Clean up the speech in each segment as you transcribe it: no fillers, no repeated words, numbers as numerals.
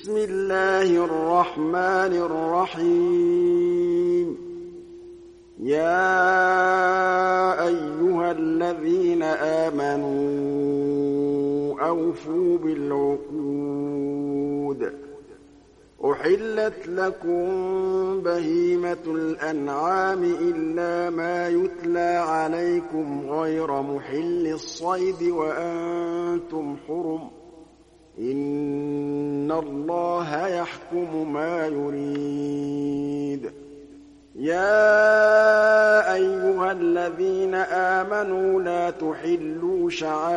بسم الله الرحمن الرحيم يا أيها الذين آمنوا أوفوا بالعقود أحلت لكم بهيمة الأنعام إلا ما يتلى عليكم غير محل الصيد وأنتم حرم إن الله يحكم ما يريد يا أيها الذين آمنوا لا تحلوا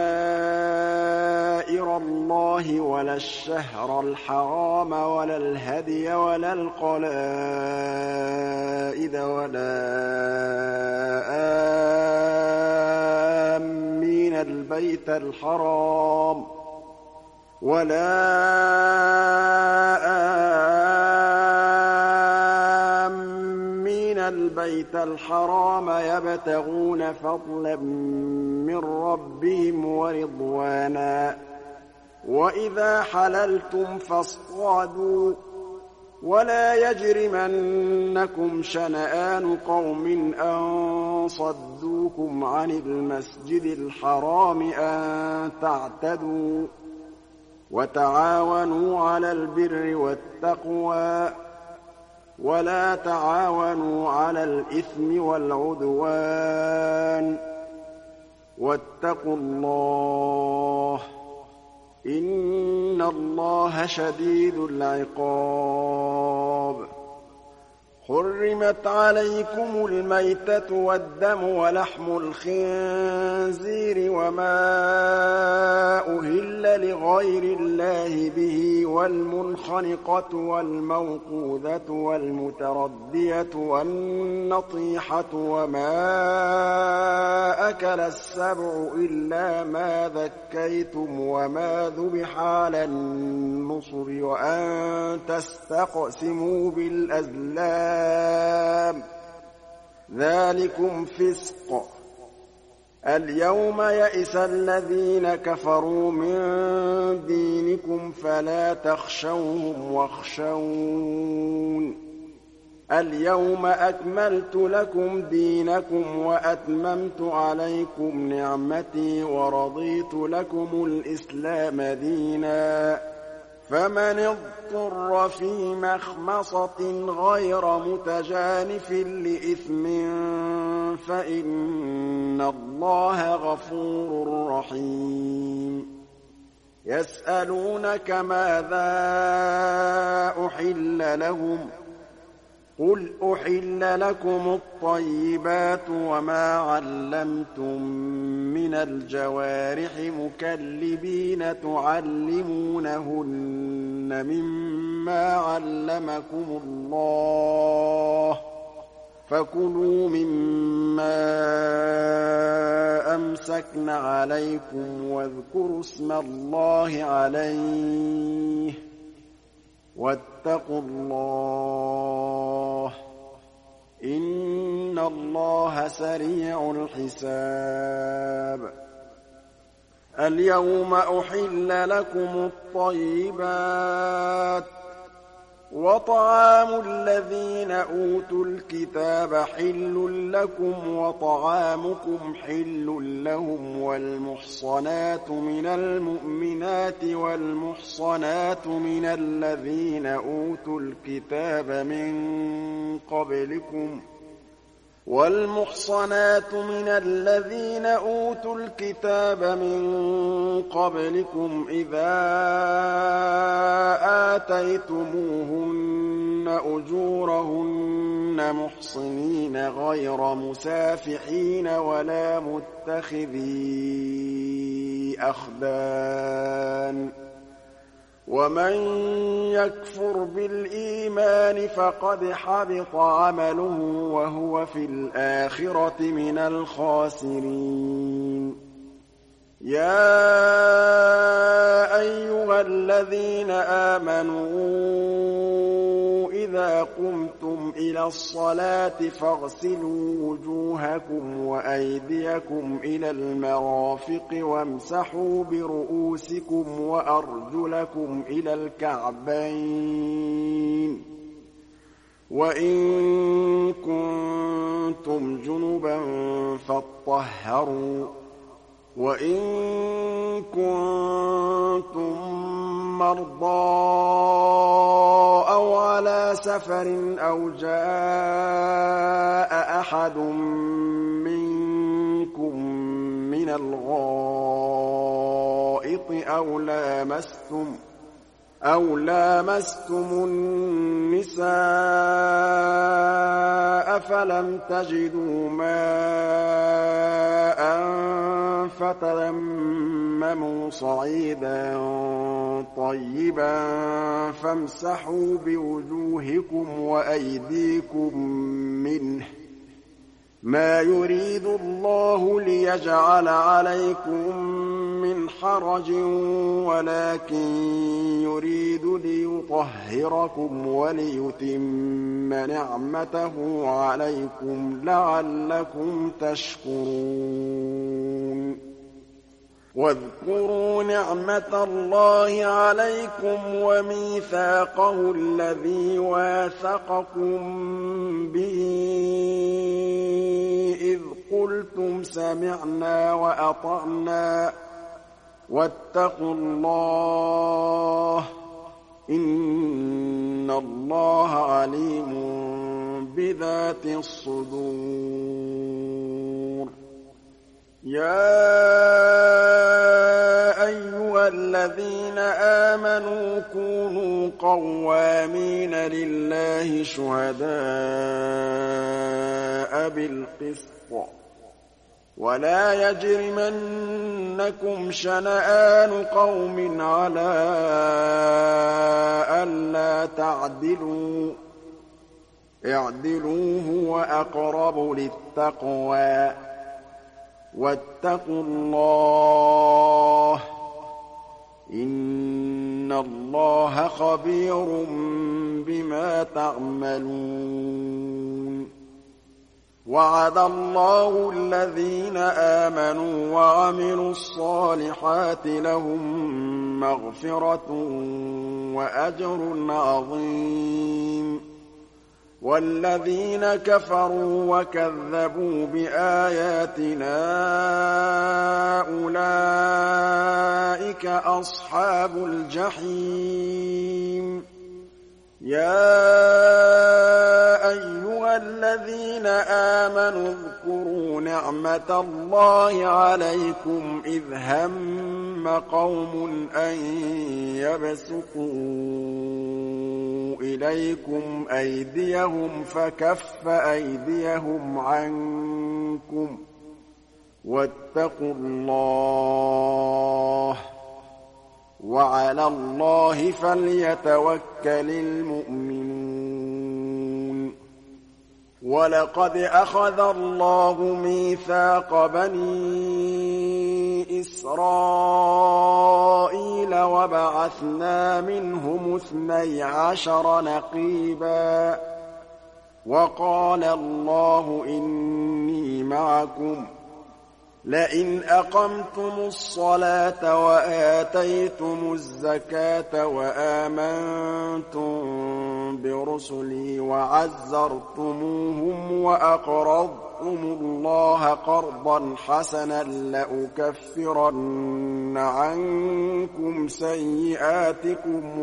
شعائر الله ولا الشهر الحرام ولا الهدي ولا القلائد ولا آمين البيت الحرام البيت الحرام يبتغون فضلا من ربهم ورضوانا وإذا حللتم فاصطادوا ولا يجرمنكم شنآن قوم أن صدوكم عن المسجد الحرام أن تعتدوا وتعاونوا على البر والتقوى ولا تعاونوا على الإثم والعدوان واتقوا الله إن الله شديد العقاب حرمت عليكم الميتة والدم ولحم الخنزير وما أهل لغير الله به والمنخنقة والموقوذة والمتردية والنطيحة وما أكل السبع إلا ما ذكيتم وما ذبح على النصر وأن تستقسموا بالأزلام ذلكم فسق اليوم يئس الذين كفروا من دينكم فلا تخشوهم واخشون اليوم أكملت لكم دينكم وأتممت عليكم نعمتي ورضيت لكم الإسلام دينا فمن اضطر في مخمصة غير متجانف لإثم فإن الله غفور رحيم يسألونك ماذا أحل لهم قل أحل لكم الطيبات وما علمتم من الجوارح مكلبين تعلمونهن مما علمكم الله فكلوا مما أمسكن عليكم واذكروا اسم الله عليه واتقوا الله إن الله سريع الحساب اليوم أحل لكم الطيبات وطعام الذين أوتوا الكتاب حل لكم وطعامكم حل لهم والمحصنات من المؤمنات والمحصنات من الذين أوتوا الكتاب من قبلكم إذا آتيتموهن أجورهن محصنين غير مسافحين ولا متخذي أخدان ومن يكفر بالإيمان فقد حبط عمله وهو في الآخرة من الخاسرين يا أيها الذين آمنوا إِذَا قُمْتُمْ إِلَى الصَّلَاةِ فَاغْسِلُوا وُجُوهَكُمْ وَأَيْدِيَكُمْ إِلَى الْمَرَافِقِ وَامْسَحُوا بِرُءُوسِكُمْ وَأَرْجُلَكُمْ إِلَى الْكَعْبَيْنِ ۚ وَإِن كُنتُمْ جُنُبًا فَاطَّهَّرُوا ۚ وَإِن كُنتُم مَّرْضَىٰ أَوْ عَلَىٰ سَفَرٍ أَوْ جَاءَ أَحَدٌ مِّنكُم مِّنَ الْغَائِطِ أَوْ لَامَسْتُمُ النِّسَاءَ فَلَمْ تَجِدُوا مَاءً فَتَيَمَّمُوا صَعِيدًا طَيِّبًا فَامْسَحُوا بِوُجُوهِكُمْ وَأَيْدِيكُم مِّنْهُ ۚ مَا يُرِيدُ اللَّهُ لِيَجْعَلَ عَلَيْكُم مِّنْ حَرَجٍ وَلَٰكِن يُرِيدُ لِيُطَهِّرَكُمْ وَلِيُتِمَّ نِعْمَتَهُ عَلَيْكُمْ لَعَلَّكُمْ تَشْكُرُونَ وَاذْكُرُوا نِعْمَةَ اللَّهِ عَلَيْكُمْ وَمِيثَاقَهُ الَّذِي وَاثَقَكُم بِهِ إِذْ قُلْتُمْ سَمِعْنَا وَأَطَعْنَا ۖ وَاتَّقُوا اللَّهَ ۚ إِنَّ اللَّهَ عَلِيمٌ بِذَاتِ الصُّدُورِ. يَا أَيُّهَا الَّذِينَ آمَنُوا كُونُوا قَوَّامِينَ لِلَّهِ شُهَدَاءَ بِالْقِسْطِ ۖ وَلَا يَجْرِمَنَّكُمْ شَنَآنُ قَوْمٍ عَلَىٰ أَلَّا تَعْدِلُوا ۚ اعْدِلُوا هُوَ أَقْرَبُ لِلتَّقْوَىٰ ۖ وَاتَّقُوا اللَّهَ ۚ إِنَّ اللَّهَ خَبِيرٌ بِمَا تَعْمَلُونَ. وَعَدَ اللَّهُ الَّذِينَ آمَنُوا وَعَمِلُوا الصَّالِحَاتِ لَهُم مَّغْفِرَةٌ وَأَجْرٌ عَظِيمٌ. وَالَّذِينَ كَفَرُوا وَكَذَّبُوا بِآيَاتِنَا أُولَٰئِكَ أَصْحَابُ الْجَحِيمِ. يَا أَيُّهَا الَّذِينَ آمَنُوا اذْكُرُوا نِعْمَةَ اللَّهِ عَلَيْكُمْ إِذْ هَمَّ قَوْمٌ أَن يَبْسُطُوا إِلَيْكُمْ أَيْدِيَهُمْ فَكَفَّ أَيْدِيَهُمْ عَنكُمْ ۖ وَاتَّقُوا اللَّهَ ۚ وَعَلَى اللَّهِ فَلْيَتَوَكَّلِ الْمُؤْمِنُونَ. وَلَقَدْ أَخَذَ اللَّهُ مِيثَاقَ بَنِي إِسْرَائِيلَ وَبَعَثْنَا مِنْهُمُ 12 نَقِيبًا ۖ وَقَالَ اللَّهُ إِنِّي مَعَكُمْ ۖ لَئِنْ أَقَمْتُمُ الصَّلَاةَ وَآتَيْتُمُ الزَّكَاةَ وَآمَنتُم بِرُسُلِي وَعَزَّرْتُمُوهُمْ وَأَقْرَضْتُمُ اللَّهَ قَرْضًا حَسَنًا لَّأُكَفِّرَنَّ عَنكُمْ سَيِّئَاتِكُمْ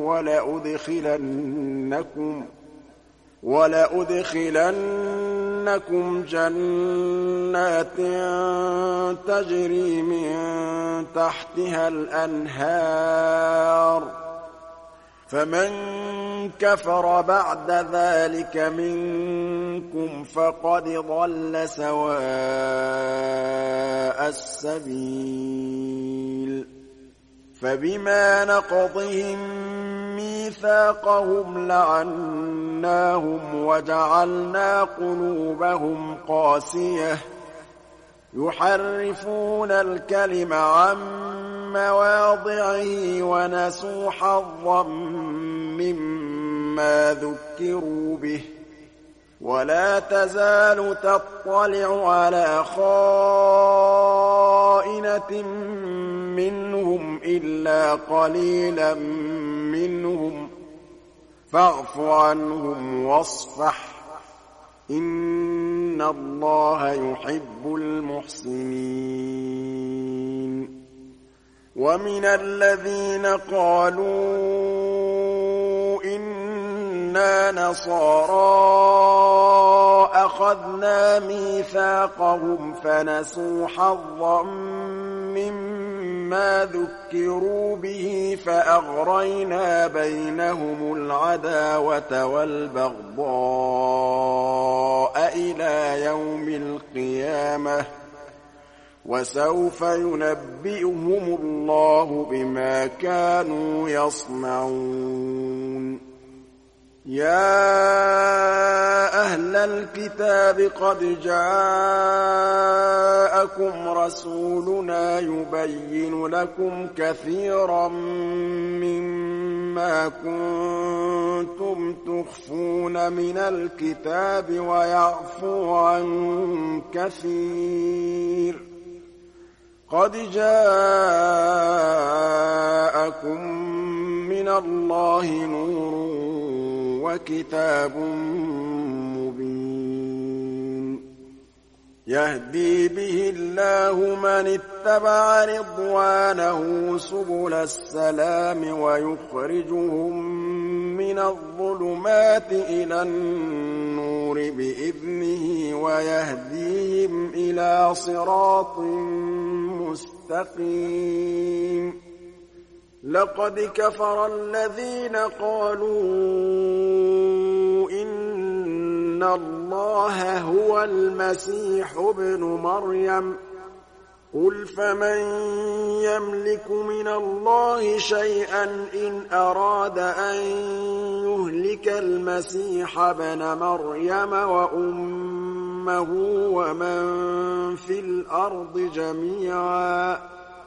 وَلَأُدْخِلَنَّكُمْ جَنَّاتٍ تَجْرِي مِن تَحْتِهَا الْأَنْهَارُ ۚ فَمَن كَفَرَ بَعْدَ ذَٰلِكَ مِنكُمْ فَقَدْ ضَلَّ سَوَاءَ السَّبِيلِ. فَبِمَا نَقْضِهِم مِّيثَاقَهُمْ لَعَنَّاهُمْ وَجَعَلْنَا قُلُوبَهُمْ قَاسِيَةً يُحَرِّفُونَ الْكَلِمَ عَن مَّوَاضِعِهِ وَنَسُوا حَظًّا مِّمَّا مما ذكروا به ولا تزال تطلع على خائنة منهم إلا قليلا منهم فاعف عنهم واصفح إن الله يحب المحسنين ومن الذين قالوا إنا نصارى أخذنا ميثاقهم فنسوا حظا مما ذكروا به فأغرينا بينهم العداوة والبغضاء إلى يوم القيامة وسوف ينبئهم الله بما كانوا يصنعون يا أهل الكتاب قد جاءكم رسولنا يبين لكم كثيرا مما كنتم تخفون من الكتاب ويعفو عن كثير قد جاءكم من الله نور وكتاب مبين يهدي به الله من اتبع رضوانه سبل السلام ويخرجهم من الظلمات إلى النور بإذنه ويهديهم إلى صراط مستقيم لقد كفر الذين قالوا إن الله هو المسيح ابن مريم قل فمن يملك من الله شيئا إن أراد أن يهلك المسيح ابن مريم وأمه ومن في الأرض جميعا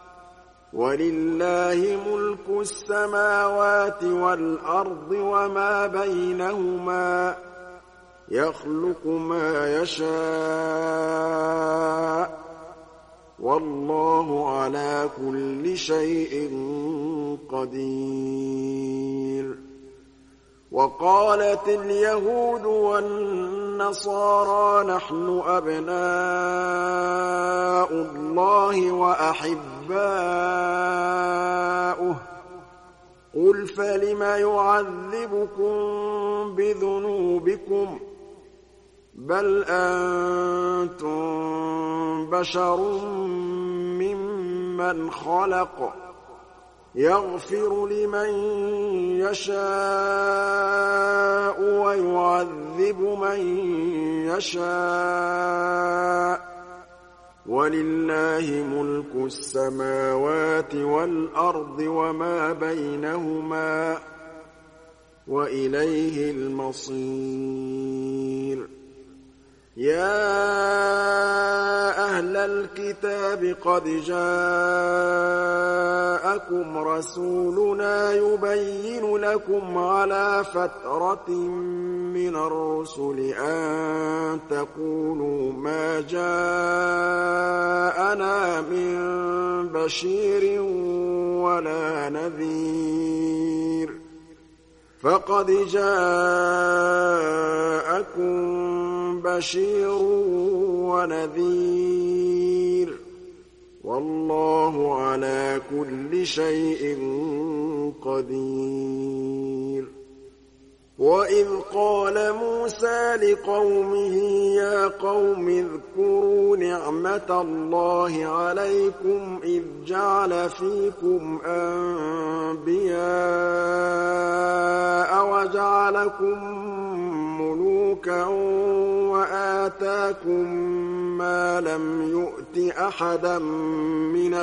ولله ملك السماوات والأرض وما بينهما يخلق ما يشاء والله على كل شيء قدير وقالت اليهود والنصارى نحن أبناء الله وأحباؤه قل فلم يعذبكم بذنوبكم بل أنتم بشر ممن خلق يغفر لمن يشاء ويعذب من يشاء ولله ملك السماوات والأرض وما بينهما وإليه المصير يا أهل الكتاب قد جاءكم رسولنا يبين لكم على فترة من الرسل أن تقولوا ما جاءنا من بشير ولا نذير فقد جاءكم بشير ونذير والله على كل شيء قدير وإذ قال موسى لقومه يا قوم اذكروا نعمة الله عليكم إذ جعل فيكم أنبياء وجعلكم ملوكا وآتاكم ما لم يؤت أحدا من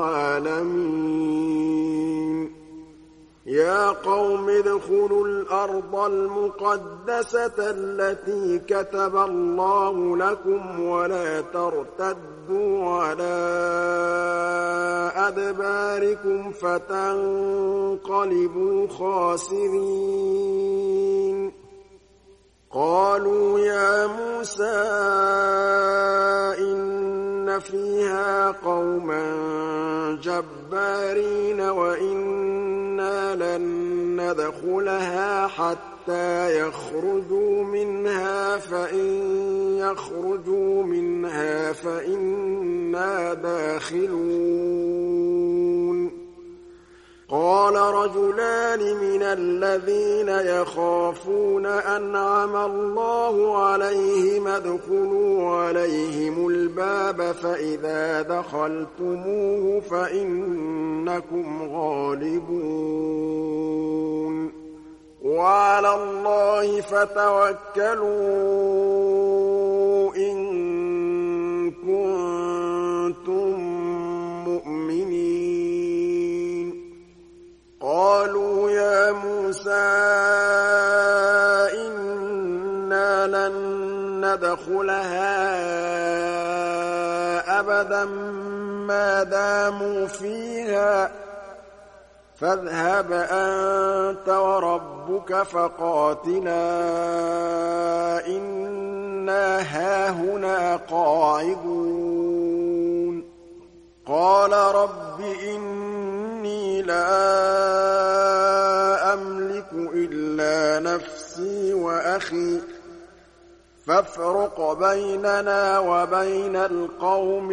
العالمين يا قوم ادخلوا الأرض المقدسة التي كتب الله لكم ولا ترتدوا على أدباركم فتنقلبوا خاسرين قالوا يا موسى إن فيها قوما جبارين وإنا لن ندخلها حتى يخرجوا منها فإن يخرجوا منها فإنا داخلون قال رجلان من الذين يخافون أنعم الله عليهم ادخلوا عليهم الباب فإذا دخلتموه فإنكم غالبون وعلى الله فتوكلوا إن كنتم مؤمنين قالوا يا موسى إنا لن ندخلها أبدا ما داموا فيها فاذهب أنت وربك فقاتلا إنا هاهنا قاعدون قال رب إني لا أملك إلا نفسي وأخي فافرق بيننا وبين القوم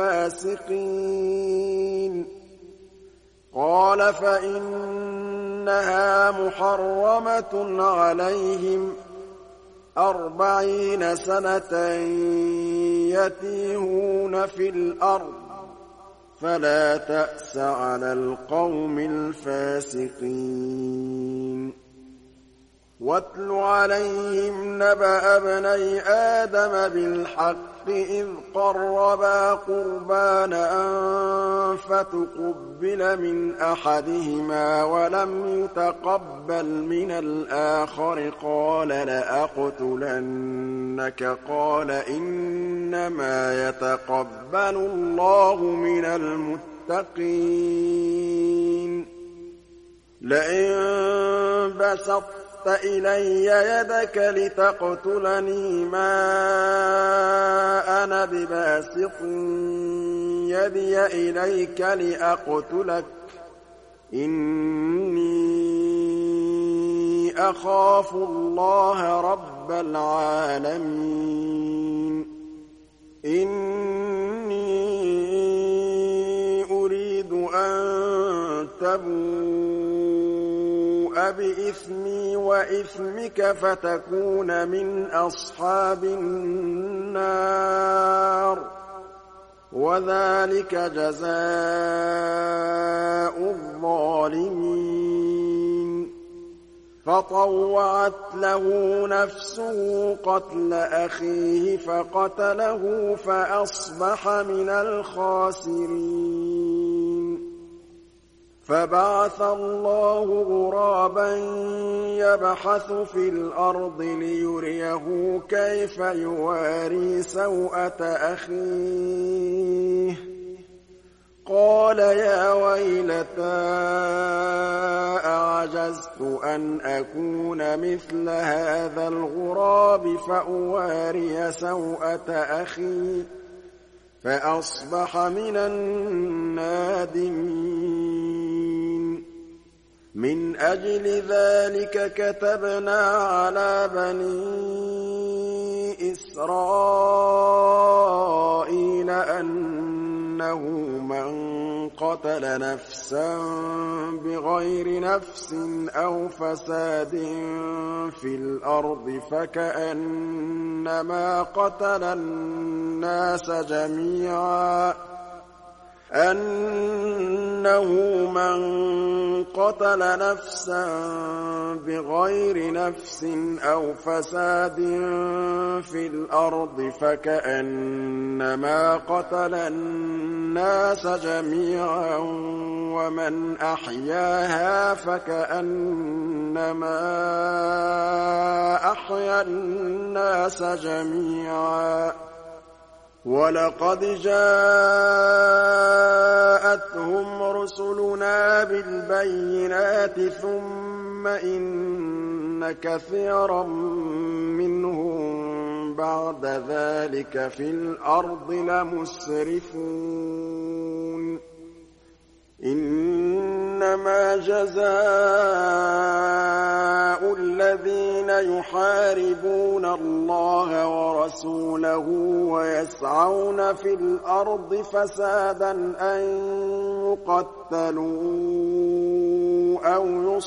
الفاسقين قال فإنها محرمة عليهم 40 سنة يتيهون في الأرض فلا تأس على القوم الفاسقين واتل عليهم نبأ ابني آدم بالحق إذ قربا قربانا فتقبل من أحدهما ولم يتقبل من الآخر قال لأقتلنك قال إنما يتقبل الله من المتقين لئن بسطت إلي يدك لتقتلني ما أنا بباسط يدي إليك لأقتلك إني أخاف الله رب العالمين إني أريد أن تبوء بإثمي وإثمك فتكون من أصحاب النار وذلك جزاء الظالمين فطوعت له نفسه قتل أخيه فقتله فأصبح من الخاسرين فبعث الله غرابا يبحث في الأرض ليريه كيف يواري سوءة أخيه قال يا ويلتى أعجزت أن أكون مثل هذا الغراب فأواري سوءة أخي فأصبح من النادمين من أجل ذلك كتبنا على بني إسرائيل أنه من قتل نفسا بغير نفس أو فساد في الأرض فكأنما قتل الناس جميعا أنه من قتل نفسا بغير نفس أو فساد في الأرض فكأنما قتل الناس جميعا ومن أحياها فكأنما أحيا الناس جميعا ولقد جاءتهم رسلنا بالبينات ثم إن كَثِيرًا مِّنْهُم بَعْدَ ذَٰلِكَ فِي الْأَرْضِ لَمُسْرِفُونَ إِنَّمَا جَزَاءُ الَّذِينَ يُحَارِبُونَ اللَّهَ وَرَسُولَهُ وَيَسْعَوْنَ فِي الْأَرْضِ فَسَادًا أَن يُقَتَّلُوا أَوْ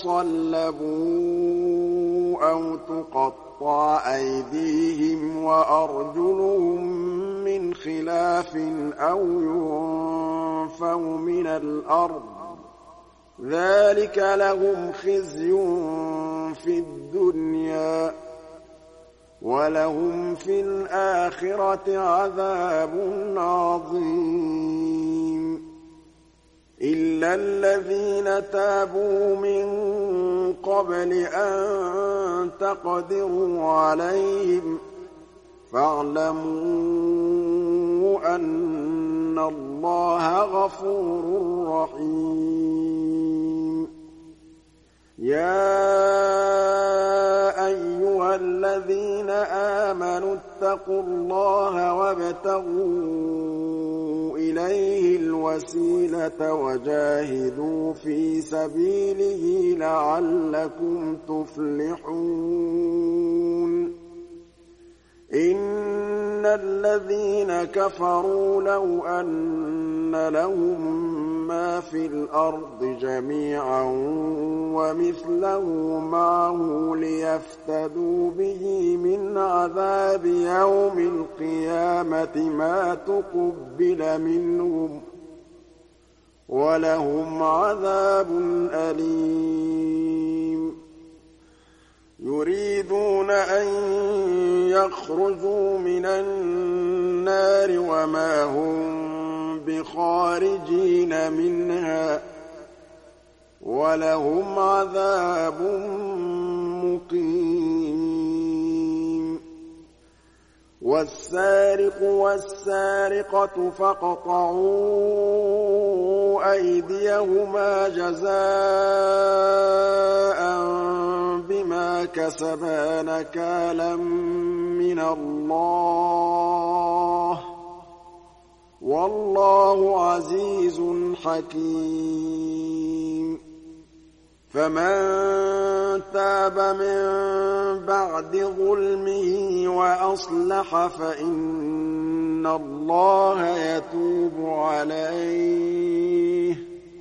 يُصَلَّبُوا أَوْ تُقَطَّعَ أَيْدِيهِمْ وَأَرْجُلُهُم مِّنْ خِلَافٍ أَوْ يُنفَوْا مِنَ الْأَرْضِ ۚ ذَٰلِكَ لَهُمْ خِزْيٌ فِي الدُّنْيَا ۖ وَلَهُمْ فِي الْآخِرَةِ عَذَابٌ عَظِيمٌ إِلَّا الَّذِينَ تَابُوا مِن قَبْلِ أَن تَقْدِرُوا عَلَيْهِمْ فَاعْلَمُوا أَنَّ اللَّهَ غَفُورٌ رَّحِيمٌ يَا أَيُّهَا الَّذِينَ آمَنُوا اتَّقُوا اللَّهَ وَابْتَغُوا إِلَيْهِ الْوَسِيلَةَ وَجَاهِدُوا فِي سَبِيلِهِ لَعَلَّكُمْ تُفْلِحُونَ إِنَّ الَّذِينَ كَفَرُوا لَوْ أَنَّ لَهُم مَّا فِي الْأَرْضِ جَمِيعًا وَمِثْلَهُ مَعَهُ لِيَفْتَدُوا بِهِ مِنْ عَذَابِ يَوْمِ الْقِيَامَةِ مَا تُقُبِّلَ مِنْهُمْ ۖ وَلَهُمْ عَذَابٌ أَلِيمٌ يُرِيدُونَ أَن يَخْرُجُوا مِنَ النَّارِ وَمَا هُم بِخَارِجِينَ مِنْهَا ۖ وَلَهُمْ عَذَابٌ مُّقِيمٌ وَالسَّارِقُ وَالسَّارِقَةُ فَاقْطَعُوا أَيْدِيَهُمَا جَزَاءً بِمَا كَسَبَا نَكَالًا مِّنَ اللَّهِ ۗ وَاللَّهُ عَزِيزٌ حَكِيمٌ فَمَن تَابَ مِن بَعْدِ ظُلْمِهِ وَأَصْلَحَ فَإِنَّ اللَّهَ يَتُوبُ عَلَيْهِ ۗ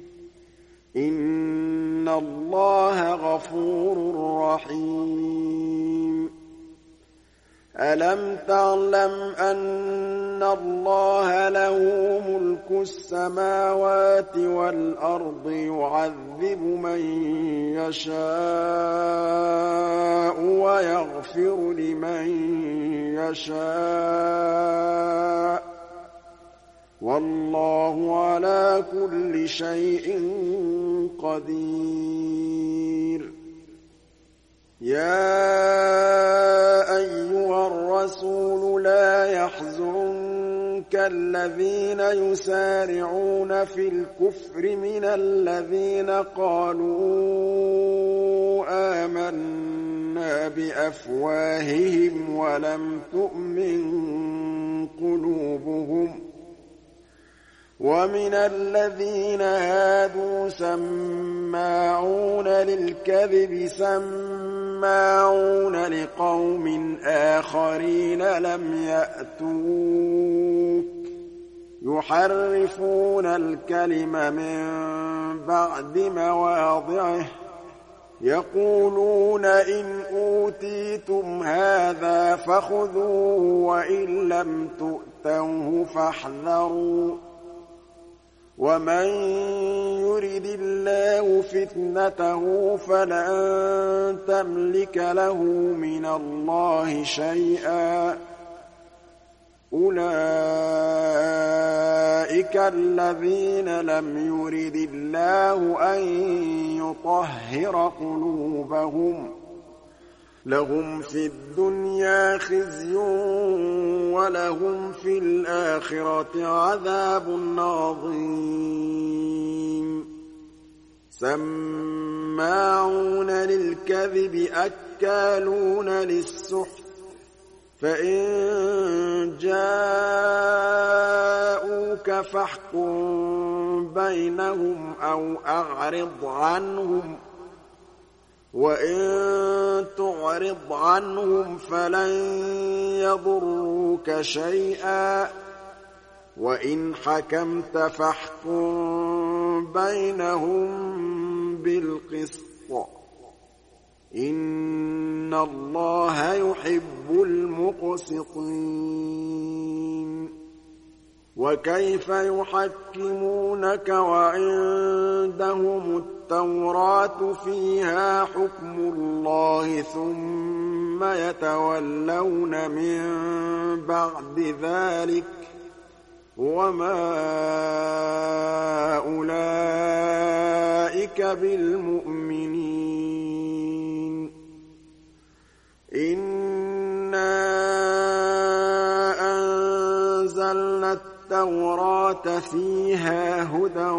إِنَّ اللَّهَ غَفُورٌ رَّحِيمٌ أَلَمْ تَعْلَمْ أَنَّ اللَّهَ لَهُ مُلْكُ السَّمَاوَاتِ وَالْأَرْضِ يُعَذِّبُ مَن يَشَاءُ وَيَغْفِرُ لِمَن يَشَاءُ ۗ وَاللَّهُ عَلَىٰ كُلِّ شَيْءٍ قَدِيرٌ يَا أَيُّهَا الرَّسُولُ لَا يَحْزُنكَ الَّذِينَ يُسَارِعُونَ فِي الْكُفْرِ مِنَ الَّذِينَ قَالُوا آمَنَّا بِأَفْوَاهِهِمْ وَلَمْ تُؤْمِن قُلُوبُهُمْ ۛ وَمِنَ الَّذِينَ هَادُوا سَمَّاعُونَ لِلْكَذِبِ سَمَّاعُونَ لِقَوْمٍ آخَرِينَ لَمْ يَأْتُوكَ ۖ يُحَرِّفُونَ الْكَلِمَ مِن بَعْدِ مَوَاضِعِهِ ۖ يَقُولُونَ إِنْ أُوتِيتُمْ هَٰذَا فَخُذُوهُ وَإِن لَّمْ تُؤْتَوْهُ فَاحْذَرُوا ۚ وَمَن يُرِدِ اللَّهُ فِتْنَتَهُ فَلَن تَمْلِكَ لَهُ مِنَ اللَّهِ شَيْئًا ۚ أُولَٰئِكَ الَّذِينَ لَمْ يُرِدِ اللَّهُ أَن يُطَهِّرَ قُلُوبَهُمْ ۚ لَهُمْ فِي الدُّنْيَا خِزْيٌ وَلَهُمْ فِي الْآخِرَةِ عَذَابٌ عَظِيمٌ سماعون للكذب أكالون للسحت فإن جاءوك فاحكم بينهم أو أعرض عنهم وإن تعرض عنهم فلن يضروك شيئا وإن حكمت فاحكم بينهم بالقسط إن الله يحب المقسطين وكيف يحكمونك وعندهم التوراة فيها حكم الله ثم يتولون من بعد ذلك وما أولئك بالمؤمنين إنا أنزلنا التوراة فيها هدى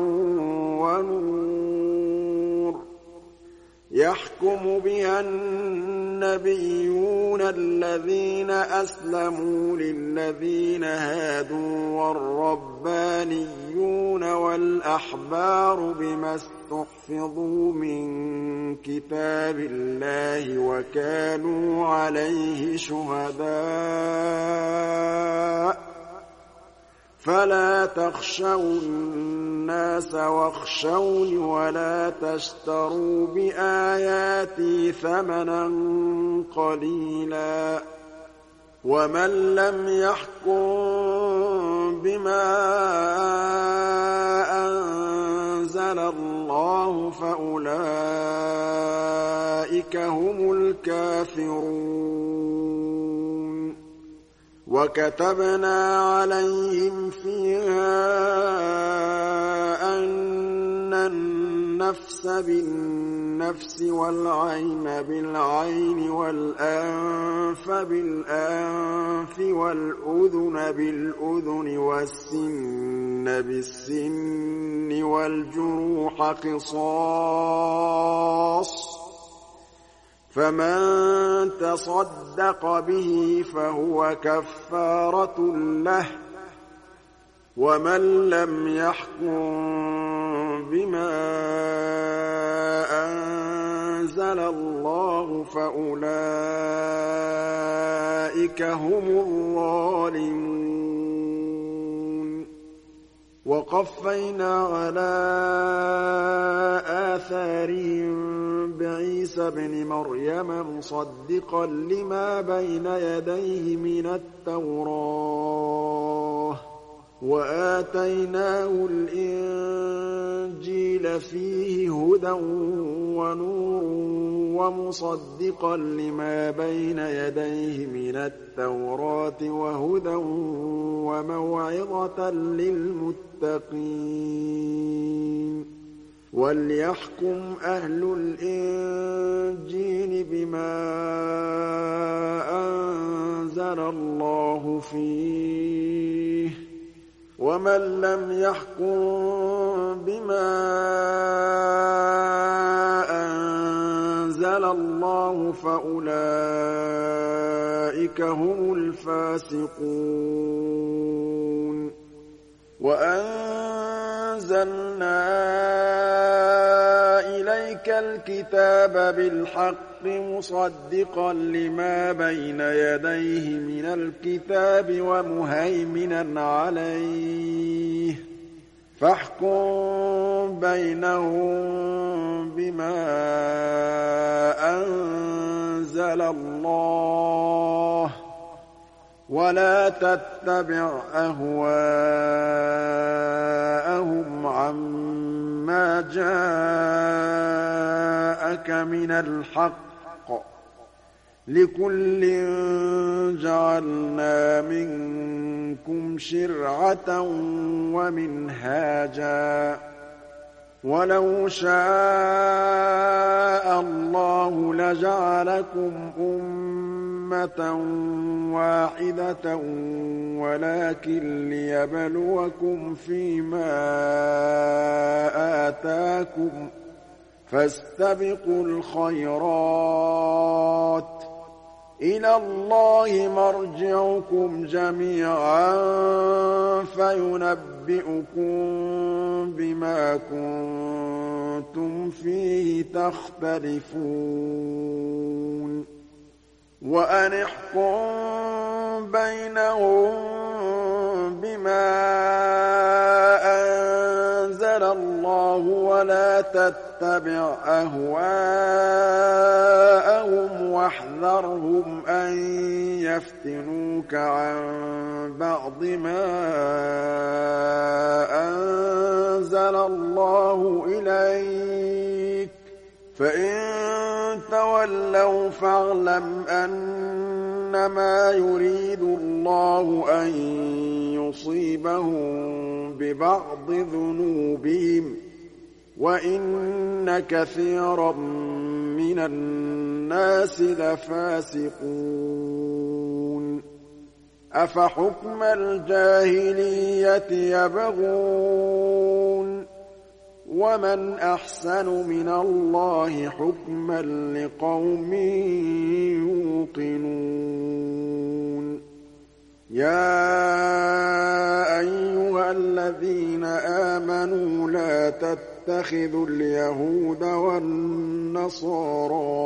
ونور يحكم بها النبيون الذين أسلموا للذين هادوا والربانيون والأحبار بما استحفظوا من كتاب الله وكانوا عليه شهداء فلا تخشوا الناس واخشوني ولا تشتروا بآياتي ثمنا قليلا ومن لم يحكم بما أنزل الله فأولئك هم الكافرون وكتبنا عليهم فيها أن النفس بالنفس والعين بالعين والأنف بالأنف والأذن بالأذن والسن بالسن والجروح قصاص فمن تصدق به فهو كفارة له ومن لم يحكم بما أنزل الله فأولئك هم الظالمون وقفينا على آثارهم بعيسى ابن مريم مصدقا لما بين يديه من التوراة وآتيناه الإنجيل فيه هدى ونور ومصدقا لما بين يديه من التوراة وهدى وموعظة للمتقين وليحكم أهل الإنجيل بما أنزل الله فيه ومن لم يحكم بما أنزل الله فأولئك هم الفاسقون وأنزلنا إليك الكتاب بالحق مصدقا لما بين يديه من الكتاب ومهيمنا عليه فاحكم بينهم بما أنزل الله ولا تتبع أهواءهم عما جاءك من الحق لكل جعلنا منكم شرعة ومنهاجا ولو شاء الله لجعلكم أمة واحدة ولكن ليبلوكم فيما آتاكم فاستبقوا الخيرات إلى الله مرجعكم جميعا فينبئكم بما كنتم فيه تختلفون وأن احكم بينهم بما أنزل الله ولا تتبع أهواءهم واحذرهم أن يفتنوك عن بعض ما أنزل الله إليك فإن تولوا فاعلم أنما يريد الله أن يصيبهم ببعض ذنوبهم وإن كثيرا من الناس لفاسقون أفحكم الجاهلية يبغون ومن أحسن من الله حكما لقوم يوقنون يا أيها الذين آمنوا لا تتخذوا اليهود والنصارى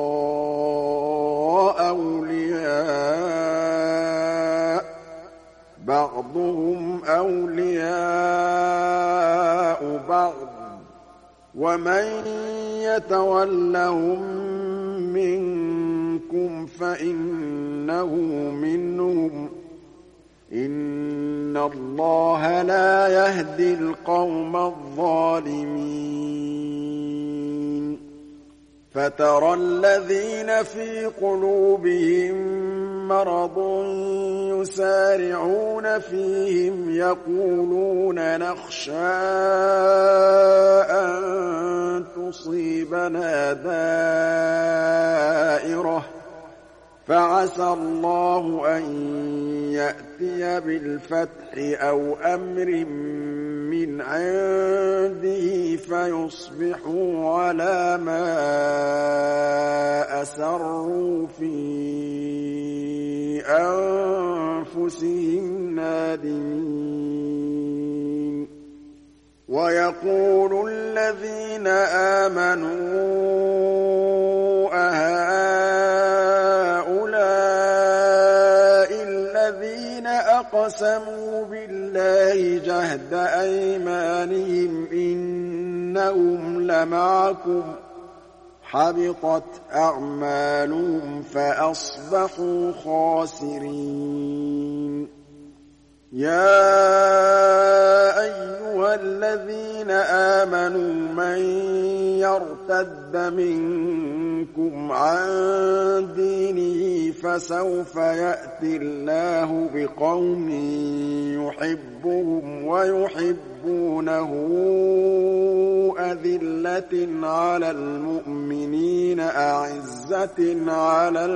أولياء بعضهم أولياء بعض ومن يتولهم منكم فإنه منهم إن الله لا يهدي القوم الظالمين فترى الذين في قلوبهم مرض يسارعون فيهم يقولون نخشى أن تصيبنا دائرة فعسى الله أن يأتي بالفتح أو أمر من عنده فيصبحوا على ما أسروا في أنفسهم نادمين ويقول الذين آمنوا أقسموا بالله جهد أيمانهم إنهم لمعكم حبطت أعمالهم فأصبحوا خاسرين يا أيها الذين آمنوا من يرتد منكم عن دينه فسوف يأتي الله بقوم يحبهم ويحبونه أذلة على المؤمنين أعزة على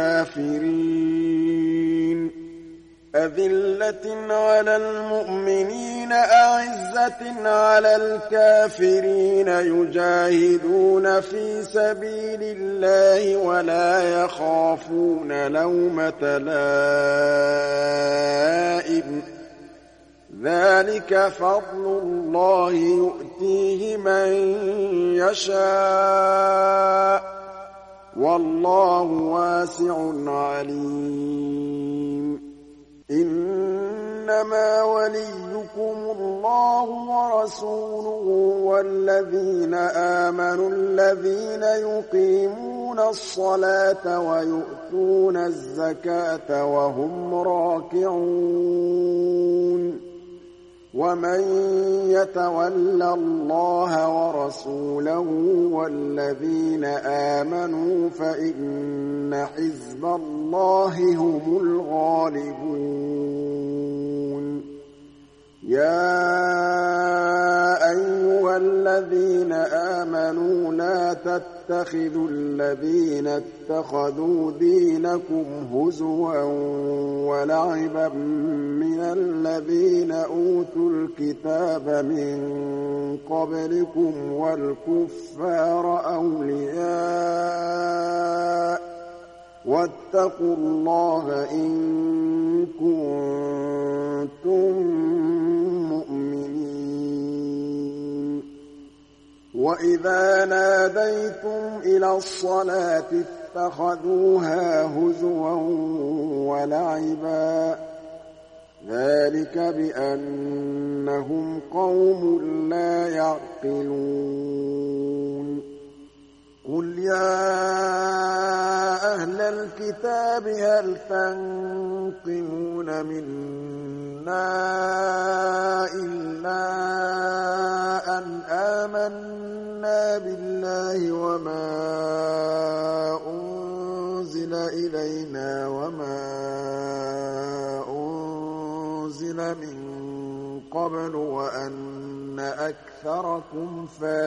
الكافرين أذلة على المؤمنين أعزة على الكافرين يجاهدون في سبيل الله ولا يخافون لومة لائم ذلك فضل الله يؤتيه من يشاء والله واسع عليم إنما وليكم الله ورسوله والذين آمنوا الذين يقيمون الصلاة ويؤتون الزكاة وهم راكعون ومن يتول الله ورسوله والذين آمنوا فإن حزب الله هم الغالبون يا أيها أيها الذين آمنوا لا تتخذوا الذين اتخذوا دينكم هزوا ولعبا من الذين أوتوا الكتاب من قبلكم والكفار أولياء واتقوا الله إن كنتم مؤمنين وإذا ناديتم إلى الصلاة اتخذوها هزوا ولعبا ذلك بأنهم قوم لا يعقلون قل يا أهل الكتاب هل تنقمون منا إلا أن آمنا بالله وما أنزل إلينا وما أنزل من قبل وأن أكثركم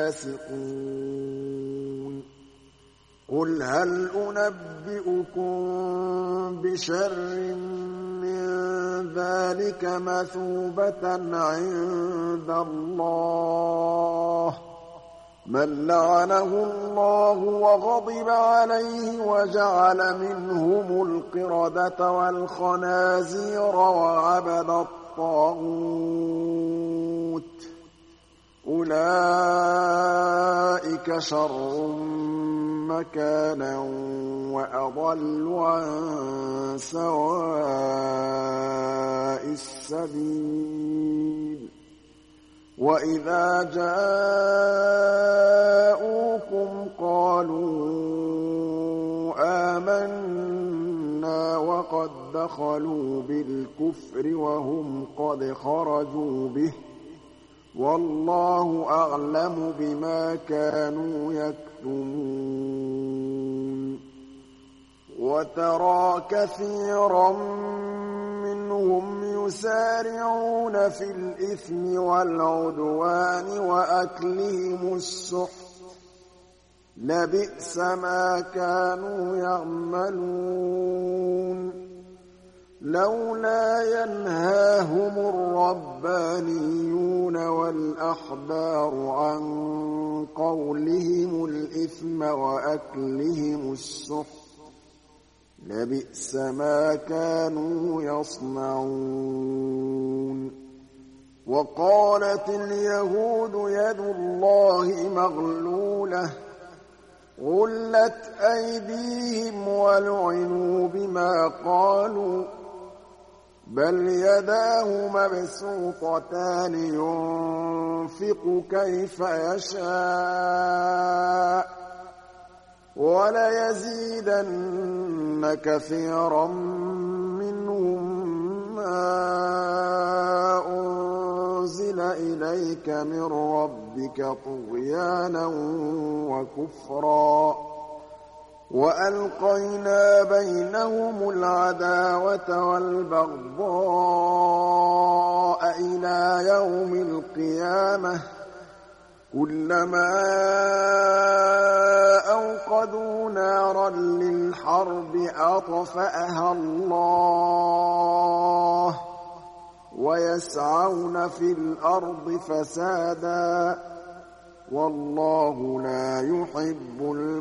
فاسقون قل هل أنبئكم بشر من ذلك مثوبة عند الله من لعنه الله وغضب عليه وجعل منهم القردة والخنازير وعبد الطاغوت أولئك شر مكانا وأضل عن سواء السبيل وإذا جاءوكم قالوا آمنا وقد دخلوا بالكفر وهم قد خرجوا به والله أعلم بما كانوا يكتمون وترى كثيرا منهم يسارعون في الإثم والعدوان وأكلهم السحت لبئس ما كانوا يعملون لولا ينهاهم الربانيون والأحبار عن قولهم الإثم وأكلهم السحت لبئس ما كانوا يصنعون وقالت اليهود يد الله مغلولة غلت أيديهم ولعنوا بما قالوا بل يداه مبسوطتان ينفق كيف يشاء وليزيدن كثيرا منهم ما أنزل إليك من ربك طغيانا وكفرا وألقينا بينهم العداوة والبغضاء إلى يوم القيامة كلما أوقدوا نارا للحرب أطفأها الله ويسعون في الأرض فسادا والله لا يحب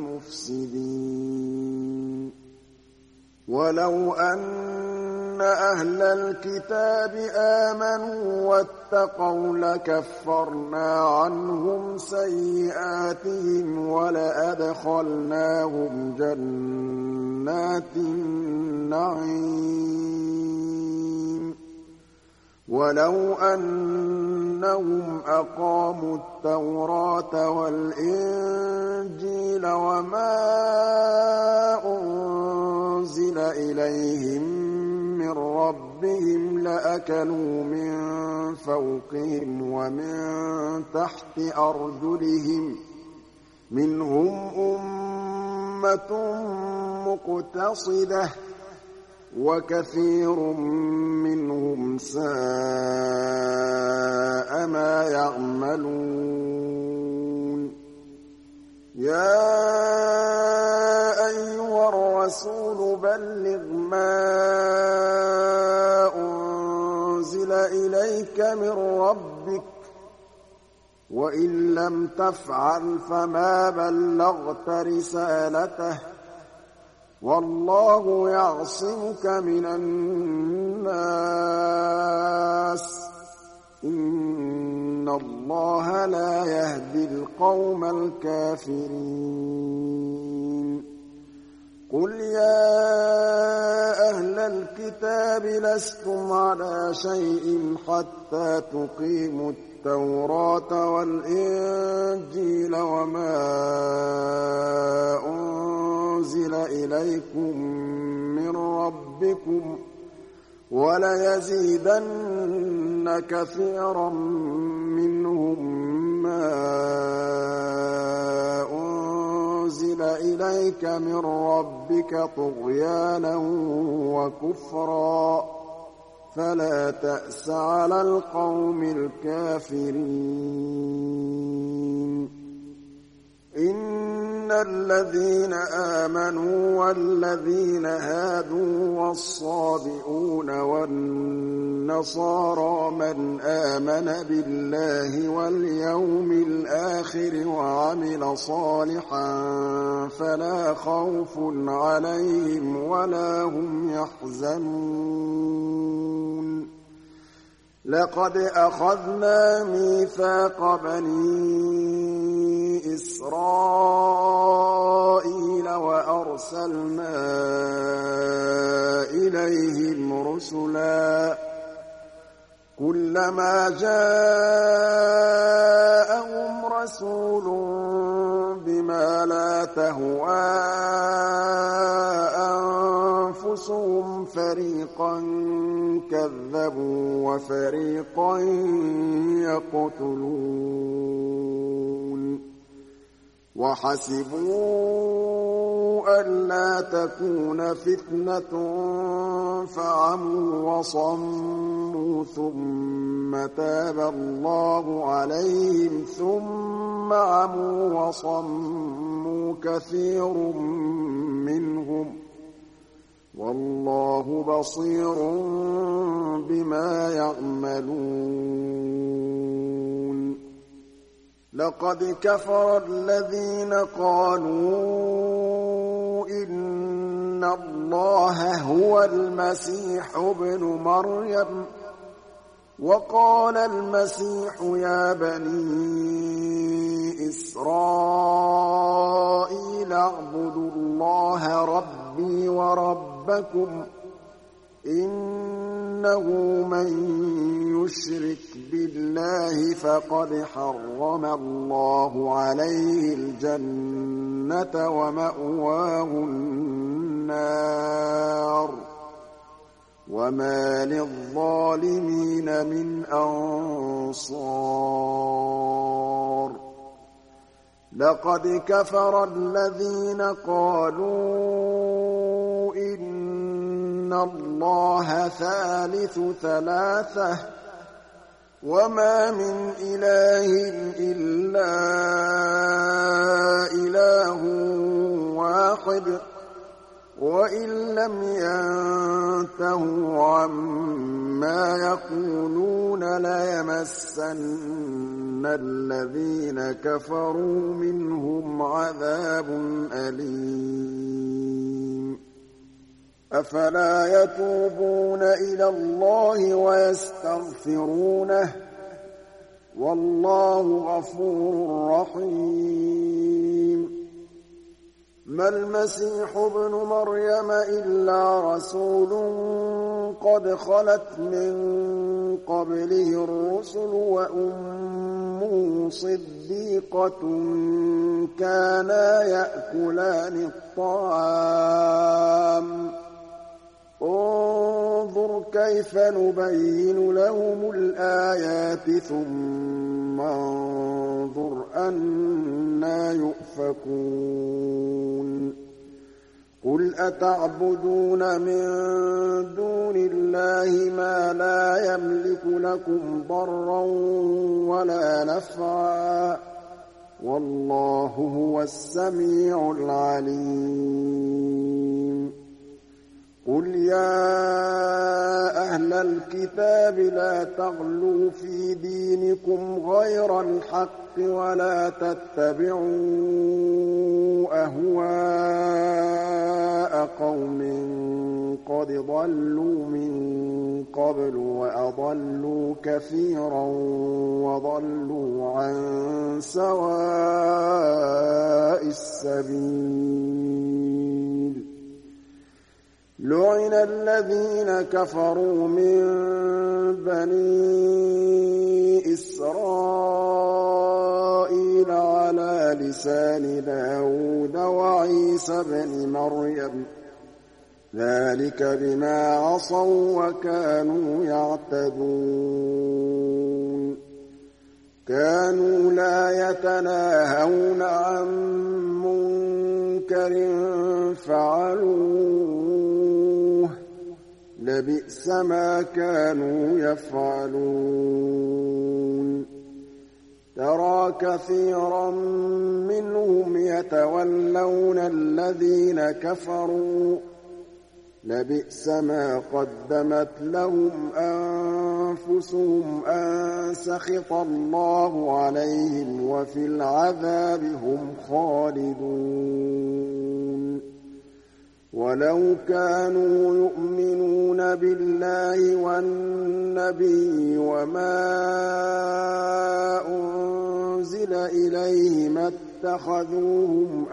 المفسدين ولو أن أهل الكتاب آمنوا واتقوا لكفرنا عنهم سيئاتهم ولأدخلناهم جنات النعيم ولو أنهم أقاموا التوراة والإنجيل وما أنزل إليهم من ربهم لأكلوا من فوقهم ومن تحت أرجلهم منهم أمة مقتصدة وَكَثِيرٌ مِّنْهُمْ سَاءَ مَا يَعْمَلُونَ يَا أَيُّهَا الرَّسُولُ بَلِّغْ مَا أُنزِلَ إِلَيْكَ مِن رَّبِّكَ ۖ وَإِن لَّمْ تَفْعَلْ فَمَا بَلَّغْتَ رِسَالَتَهُ ۚ وَاللَّهُ يَعْصِمُكَ مِنَ النَّاسِ ۗ إِنَّ اللَّهَ لَا يَهْدِي الْقَوْمَ الْكَافِرِينَ قُلْ يَا أَهْلَ الْكِتَابِ لَسْتُمْ عَلَىٰ شَيْءٍ حَتَّىٰ تُقِيمُوا التَّوْرَاةَ وَالْإِنجِيلَ وَمَا أُنزِلَ إِلَيْكُم مِّن رَّبِّكُمْ ۗ وَلَيَزِيدَنَّ كَثِيرًا مِّنْهُم مَّا أُنزِلَ إِلَيْكَ مِن رَّبِّكَ طُغْيَانًا وَكُفْرًا ۖ فَلَا تَأْسَ عَلَى الْقَوْمِ الْكَافِرِينَ إِنَّ الَّذِينَ آمَنُوا وَالَّذِينَ هَادُوا وَالصَّابِئُونَ وَالنَّصَارَىٰ مَنْ آمَنَ بِاللَّهِ وَالْيَوْمِ الْآخِرِ وَعَمِلَ صَالِحًا فَلَا خَوْفٌ عَلَيْهِمْ وَلَا هُمْ يَحْزَنُونَ لَقَدْ أَخَذْنَا مِيثَاقَ بَنِي إِسْرَائِيلَ وَأَرْسَلْنَا إِلَيْهِمْ رُسُلًا كُلَّمَا جَاءَهُمْ رَسُولٌ بِمَا لَا تَهْوَىٰ أَنفُسُهُمْ فَرِيقًا كَذَّبُوا وَفَرِيقًا يَقْتُلُونَ وَحَسِبُوا أَلَّا تَكُونَ فِتْنَةٌ فَعَمُوا وَصَمُّوا ثُمَّ تَابَ اللَّهُ عَلَيْهِمْ ثُمَّ عَمُوا وَصَمُّوا كَثِيرٌ مِّنْهُمْ ۚ وَاللَّهُ بَصِيرٌ بِمَا يَعْمَلُونَ لَقَدْ كَفَرَ الَّذِينَ قَالُوا إِنَّ اللَّهَ هُوَ الْمَسِيحُ ابْنُ مَرْيَمَ ۖ وَقَالَ الْمَسِيحُ يَا بَنِي إِسْرَائِيلَ اعْبُدُوا اللَّهَ رَبِّي وَرَبَّكُمْ ۖ إِنَّهُ مَن يُشْرِكْ بِاللَّهِ فَقَدْ حَرَّمَ اللَّهُ عَلَيْهِ الْجَنَّةَ وَمَأْوَاهُ النَّارُ ۖ وَمَا لِلظَّالِمِينَ مِنْ أَنصَارٍ لَقَدْ كَفَرَ الَّذِينَ قَالُوا إِنَّ اللَّهَ ثَالِثُ ثَلَاثَةٍ ۘ وَمَا مِنْ إِلَٰهٍ إِلَّا إِلَٰهٌ وَاحِدٌ ۚ وَإِن لَّمْ يَنتَهُوا عَمَّا يَقُولُونَ لَيَمَسَّنَّ الَّذِينَ كَفَرُوا مِنْهُمْ عَذَابٌ أَلِيمٌ أَفَلَا يَتُوبُونَ إِلَى اللَّهِ وَيَسْتَغْفِرُونَهُ ۚ وَاللَّهُ غَفُورٌ رَّحِيمٌ مَا الْمَسِيحُ ابْنُ مَرْيَمَ إِلَّا رَسُولٌ قَدْ خَلَتْ مِن قَبْلِهِ الرُّسُلُ وَأُمُّهُ صِدِّيقَةٌ كَانَا يَأْكُلَانِ الطَّعَامَ ۗ انظُرْ كَيْفَ نُبَيِّنُ لَهُمُ الْآيَاتِ ثُمَّ انظُرْ أَنَّىٰ يُؤْفَكُونَ قُلْ قُلْ أَتَعْبُدُونَ مِن دُونِ اللَّهِ مَا لَا يَمْلِكُ لَكُمْ ضَرًّا وَلَا نَفْعًا ۚ وَاللَّهُ هُوَ السَّمِيعُ الْعَلِيمُ قُلْ يَا أَهْلَ الْكِتَابِ لَا تَغْلُوا فِي دِينِكُمْ غَيْرَ الْحَقِّ وَلَا تَتَّبِعُوا أَهْوَاءَ قَوْمٍ قَدْ ضَلُّوا مِن قَبْلُ وَأَضَلُّوا كَثِيرًا وَضَلُّوا عَن سَوَاءِ السَّبِيلِ لُعِنَ الَّذِينَ كَفَرُوا مِن بَنِي إِسْرَائِيلَ عَلَىٰ لِسَانِ دَاوُودَ وَعِيسَى ابْنِ مَرْيَمَ ۚ ذَٰلِكَ بِمَا عَصَوا وَّكَانُوا يَعْتَدُونَ كَانُوا لَا يَتَنَاهَوْنَ عَن مُّنكَرٍ فَعَلُوهُ ۚ لَبِئْسَ مَا كَانُوا يَفْعَلُونَ تَرَىٰ كَثِيرًا مِّنْهُمْ يَتَوَلَّوْنَ الَّذِينَ كَفَرُوا ۚ لَبِئْسَ مَا قَدَّمَتْ لَهُمْ أَنفُسُهُمْ أَن سَخِطَ اللَّهُ عَلَيْهِمْ وَفِي الْعَذَابِ هُمْ خَالِدُونَ وَلَوْ كَانُوا يُؤْمِنُونَ بِاللَّهِ وَالنَّبِيِّ وَمَا أُنزِلَ إِلَيْهِ مَا اتَّخَذُوهُمْ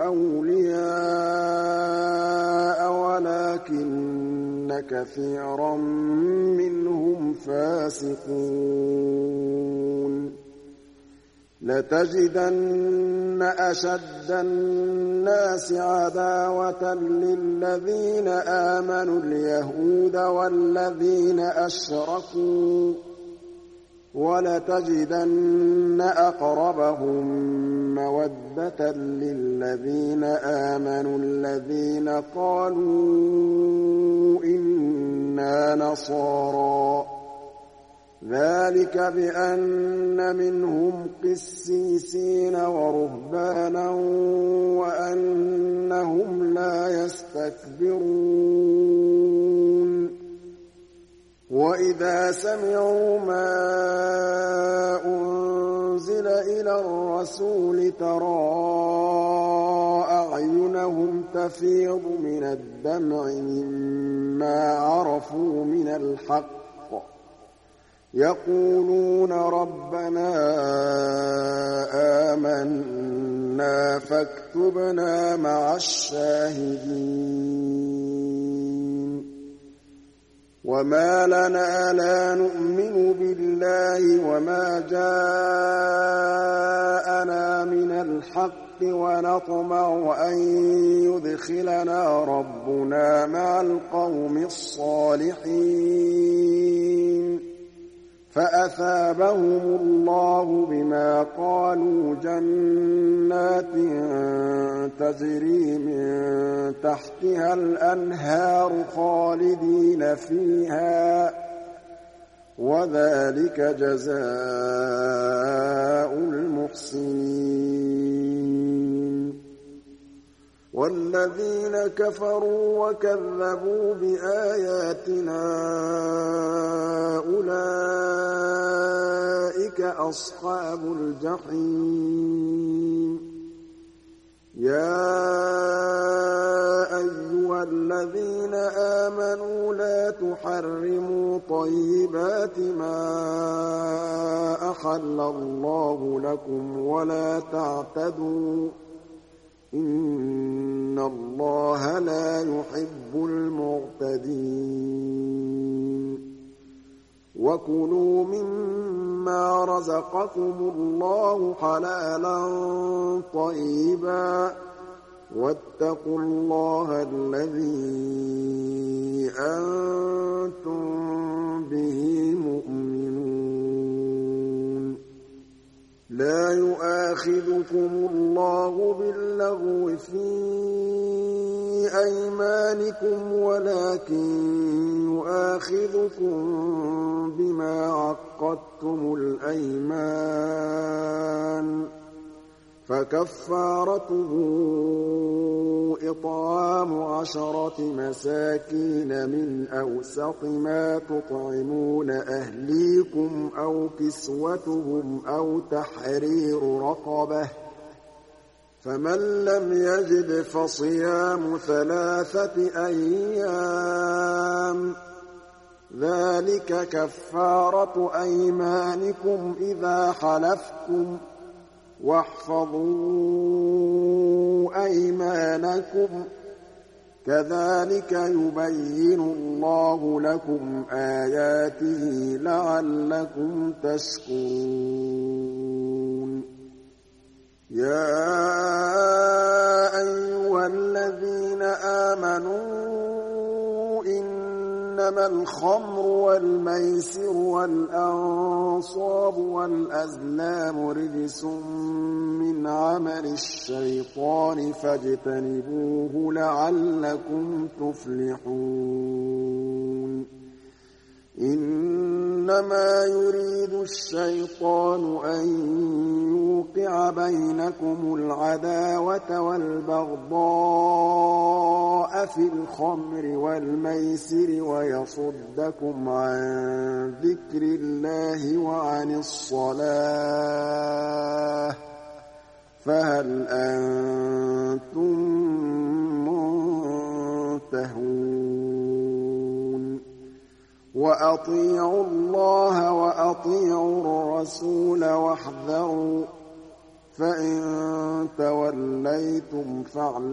أَوْلِيَاءَ وَلَٰكِنَّ كَثِيرًا مِّنْهُمْ فَاسِقُونَ لَتَجِدَنَّ أَشَدَّ النَّاسِ عَدَاوَةً لِّلَّذِينَ آمَنُوا الْيَهُودَ وَالَّذِينَ أَشْرَكُوا ۖ وَلَتَجِدَنَّ أَقْرَبَهُم مَّوَدَّةً لِّلَّذِينَ آمَنُوا الَّذِينَ قَالُوا إِنَّا نَصَارَىٰ ۚ ذَٰلِكَ بِأَنَّ مِنْهُمْ قِسِّيسِينَ وَرُهْبَانًا وَأَنَّهُمْ لَا يَسْتَكْبِرُونَ وَإِذَا سَمِعُوا مَا أُنزِلَ إِلَى الرَّسُولِ تَرَىٰ أَعْيُنَهُمْ تَفِيضُ مِنَ الدَّمْعِ مِمَّا عَرَفُوا مِنَ الْحَقِّ يَقُولُونَ رَبَّنَا آمَنَّا فَاكْتُبْنَا مَعَ الشَّاهِدِينَ وَمَا لَنَا لَا نُؤْمِنُ بِاللَّهِ وَمَا جَاءَنَا مِنَ الْحَقِّ وَنَطْمَعُ أَن يُدْخِلَنَا رَبُّنَا مَعَ الْقَوْمِ الصَّالِحِينَ فَأَثَابَهُمُ اللَّهُ بِمَا قَالُوا جَنَّاتٍ تَجْرِي مِن تَحْتِهَا الْأَنْهَارُ خَالِدِينَ فِيهَا ۚ وَذَٰلِكَ جَزَاءُ الْمُحْسِنِينَ وَالَّذِينَ كَفَرُوا وَكَذَّبُوا بِآيَاتِنَا أُولَٰئِكَ أَصْحَابُ الْجَحِيمِ يَا أَيُّهَا الَّذِينَ آمَنُوا لَا تُحَرِّمُوا طَيِّبَاتِ مَا أَحَلَّ اللَّهُ لَكُمْ وَلَا تَعْتَدُوا ۚ إِنَّ اللَّهَ لَا يُحِبُّ الْمُعْتَدِينَ وَكُلُوا مِمَّا رَزَقَكُمُ اللَّهُ حَلَالًا طَيِّبًا وَاتَّقُوا اللَّهَ الَّذِي أَنتُم بِهِ مُؤْمِنُونَ لَا يُؤَاخِذُكُمُ اللَّهُ بِاللَّغْوِ فِي بِأَيْمَانِكُمْ وَلَٰكِن يُؤَاخِذُكُم بِمَا عَقَّدتُّمُ الْأَيْمَانَ ۖ فَكَفَّارَتُهُ إِطْعَامُ 10 مساكين من أوسط ما تطعمون أهليكم أو كسوتهم أو تحرير رقبة ۖ فمن لم يجد فصيام 3 أيام ۚ ذلك كفارة أيمانكم إذا حلفتم ۚ وَاحْفَظُوا أَيْمَانَكُمْ ۚ كَذَٰلِكَ يُبَيِّنُ اللَّهُ لَكُمْ آيَاتِهِ لَعَلَّكُمْ تَشْكُرُونَ يَا أَيُّهَا الَّذِينَ آمَنُوا إِنَّمَا الْخَمْرُ وَالْمَيْسِرُ وَالْأَنصَابُ وَالْأَزْلَامُ رِجْسٌ مِّنْ عَمَلِ الشَّيْطَانِ فَاجْتَنِبُوهُ لَعَلَّكُمْ تُفْلِحُونَ إِنَّمَا يُرِيدُ الشَّيْطَانُ أَن يُوقِعَ بَيْنَكُمُ الْعَدَاوَةَ وَالْبَغْضَاءَ فِي الْخَمْرِ وَالْمَيْسِرِ وَيَصُدَّكُمْ عَن ذِكْرِ اللَّهِ وَعَنِ الصَّلَاةِ ۖ فَهَلْ أَنتُم مُّنتَهُونَ وَأَطِيعُوا اللَّهَ وَأَطِيعُوا الرَّسُولَ وَاحْذَرُوا ۚ فَإِن تَوَلَّيْتُمْ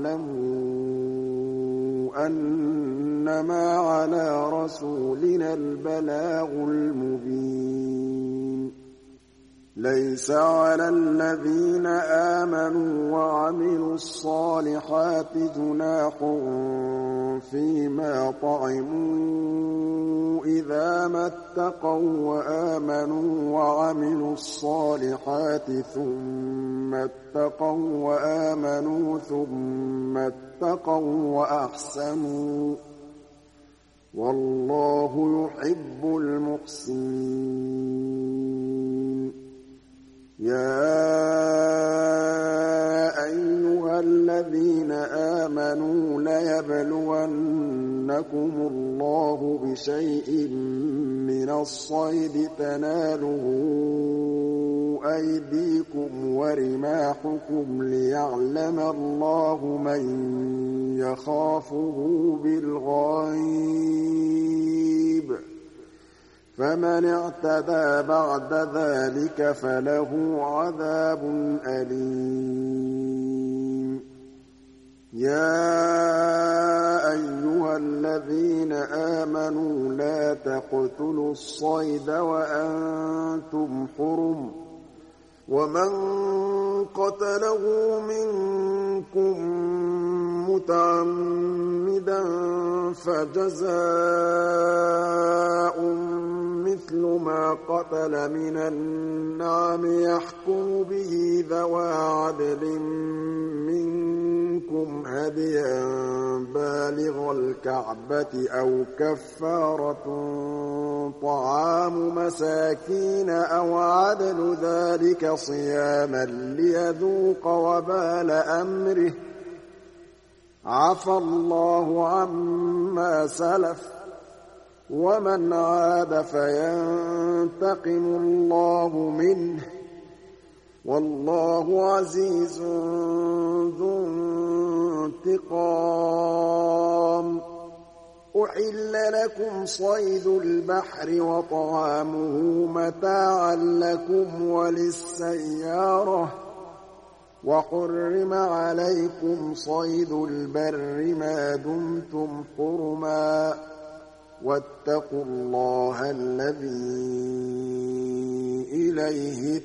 فَاعْلَمُوا أَنَّمَا عَلَىٰ رَسُولِنَا الْبَلَاغُ الْمُبِينُ لَيْسَ عَلَى الَّذِينَ آمَنُوا وَعَمِلُوا الصَّالِحَاتِ جُنَاحٌ فِيمَا طَعِمُوا إِذَا مَا اتَّقَوا وَّآمَنُوا وَعَمِلُوا الصَّالِحَاتِ ثُمَّ اتَّقَوا وَّآمَنُوا ثُمَّ اتَّقَوا وَّأَحْسَنُوا ۗ وَاللَّهُ يُحِبُّ الْمُحْسِنِينَ يَا أَيُّهَا الَّذِينَ آمَنُوا لَيَبْلُوَنَّكُمُ اللَّهُ بِشَيْءٍ مِّنَ الصَّيْدِ تَنَالُهُ أَيْدِيكُمْ وَرِمَاحُكُمْ لِيَعْلَمَ اللَّهُ مَن يَخَافُهُ بِالْغَيْبِ ۚ فَمَنِ اعْتَدَىٰ بَعْدَ ذَٰلِكَ فَلَهُ عَذَابٌ أَلِيمٌ يَا أَيُّهَا الَّذِينَ آمَنُوا لَا تَقْتُلُوا الصَّيْدَ وَأَنتُمْ حُرُمٌ ۚ وَمَن قَتَلَهُ مِنكُم مُّتَعَمِّدًا فَجَزَاءٌ مِّثْلُ مَا قَتَلَ مِنَ النَّعَمِ يَحْكُمُ بِهِ ذَوَا عَدْلٍ مِّنكُمْ هَدْيًا بَالِغَ الْكَعْبَةِ أَوْ كَفَّارَةٌ طَعَامُ مَسَاكِينَ أَوْ عَدْلُ ذَٰلِكَ صِيَامًا لِّيَذُوقَ وَبَالَ أَمْرِهِ ۗ عَفَا اللَّهُ عَمَّا سَلَفَ ۚ وَمَنْ عَادَ فَيَنتَقِمُ اللَّهُ مِنْهُ ۗ وَاللَّهُ عَزِيزٌ ذُو انتِقَامٍ أُحِلَّ لَكُمْ صَيْدُ الْبَحْرِ وَطَعَامُهُ مَتَاعًا لَّكُمْ وَلِلسَّيَّارَةِ ۖ وَحُرِّمَ عَلَيْكُمْ صَيْدُ الْبَرِّ مَا دُمْتُمْ حُرُمًا ۗ وَاتَّقُوا اللَّهَ الَّذِي إِلَيْهِ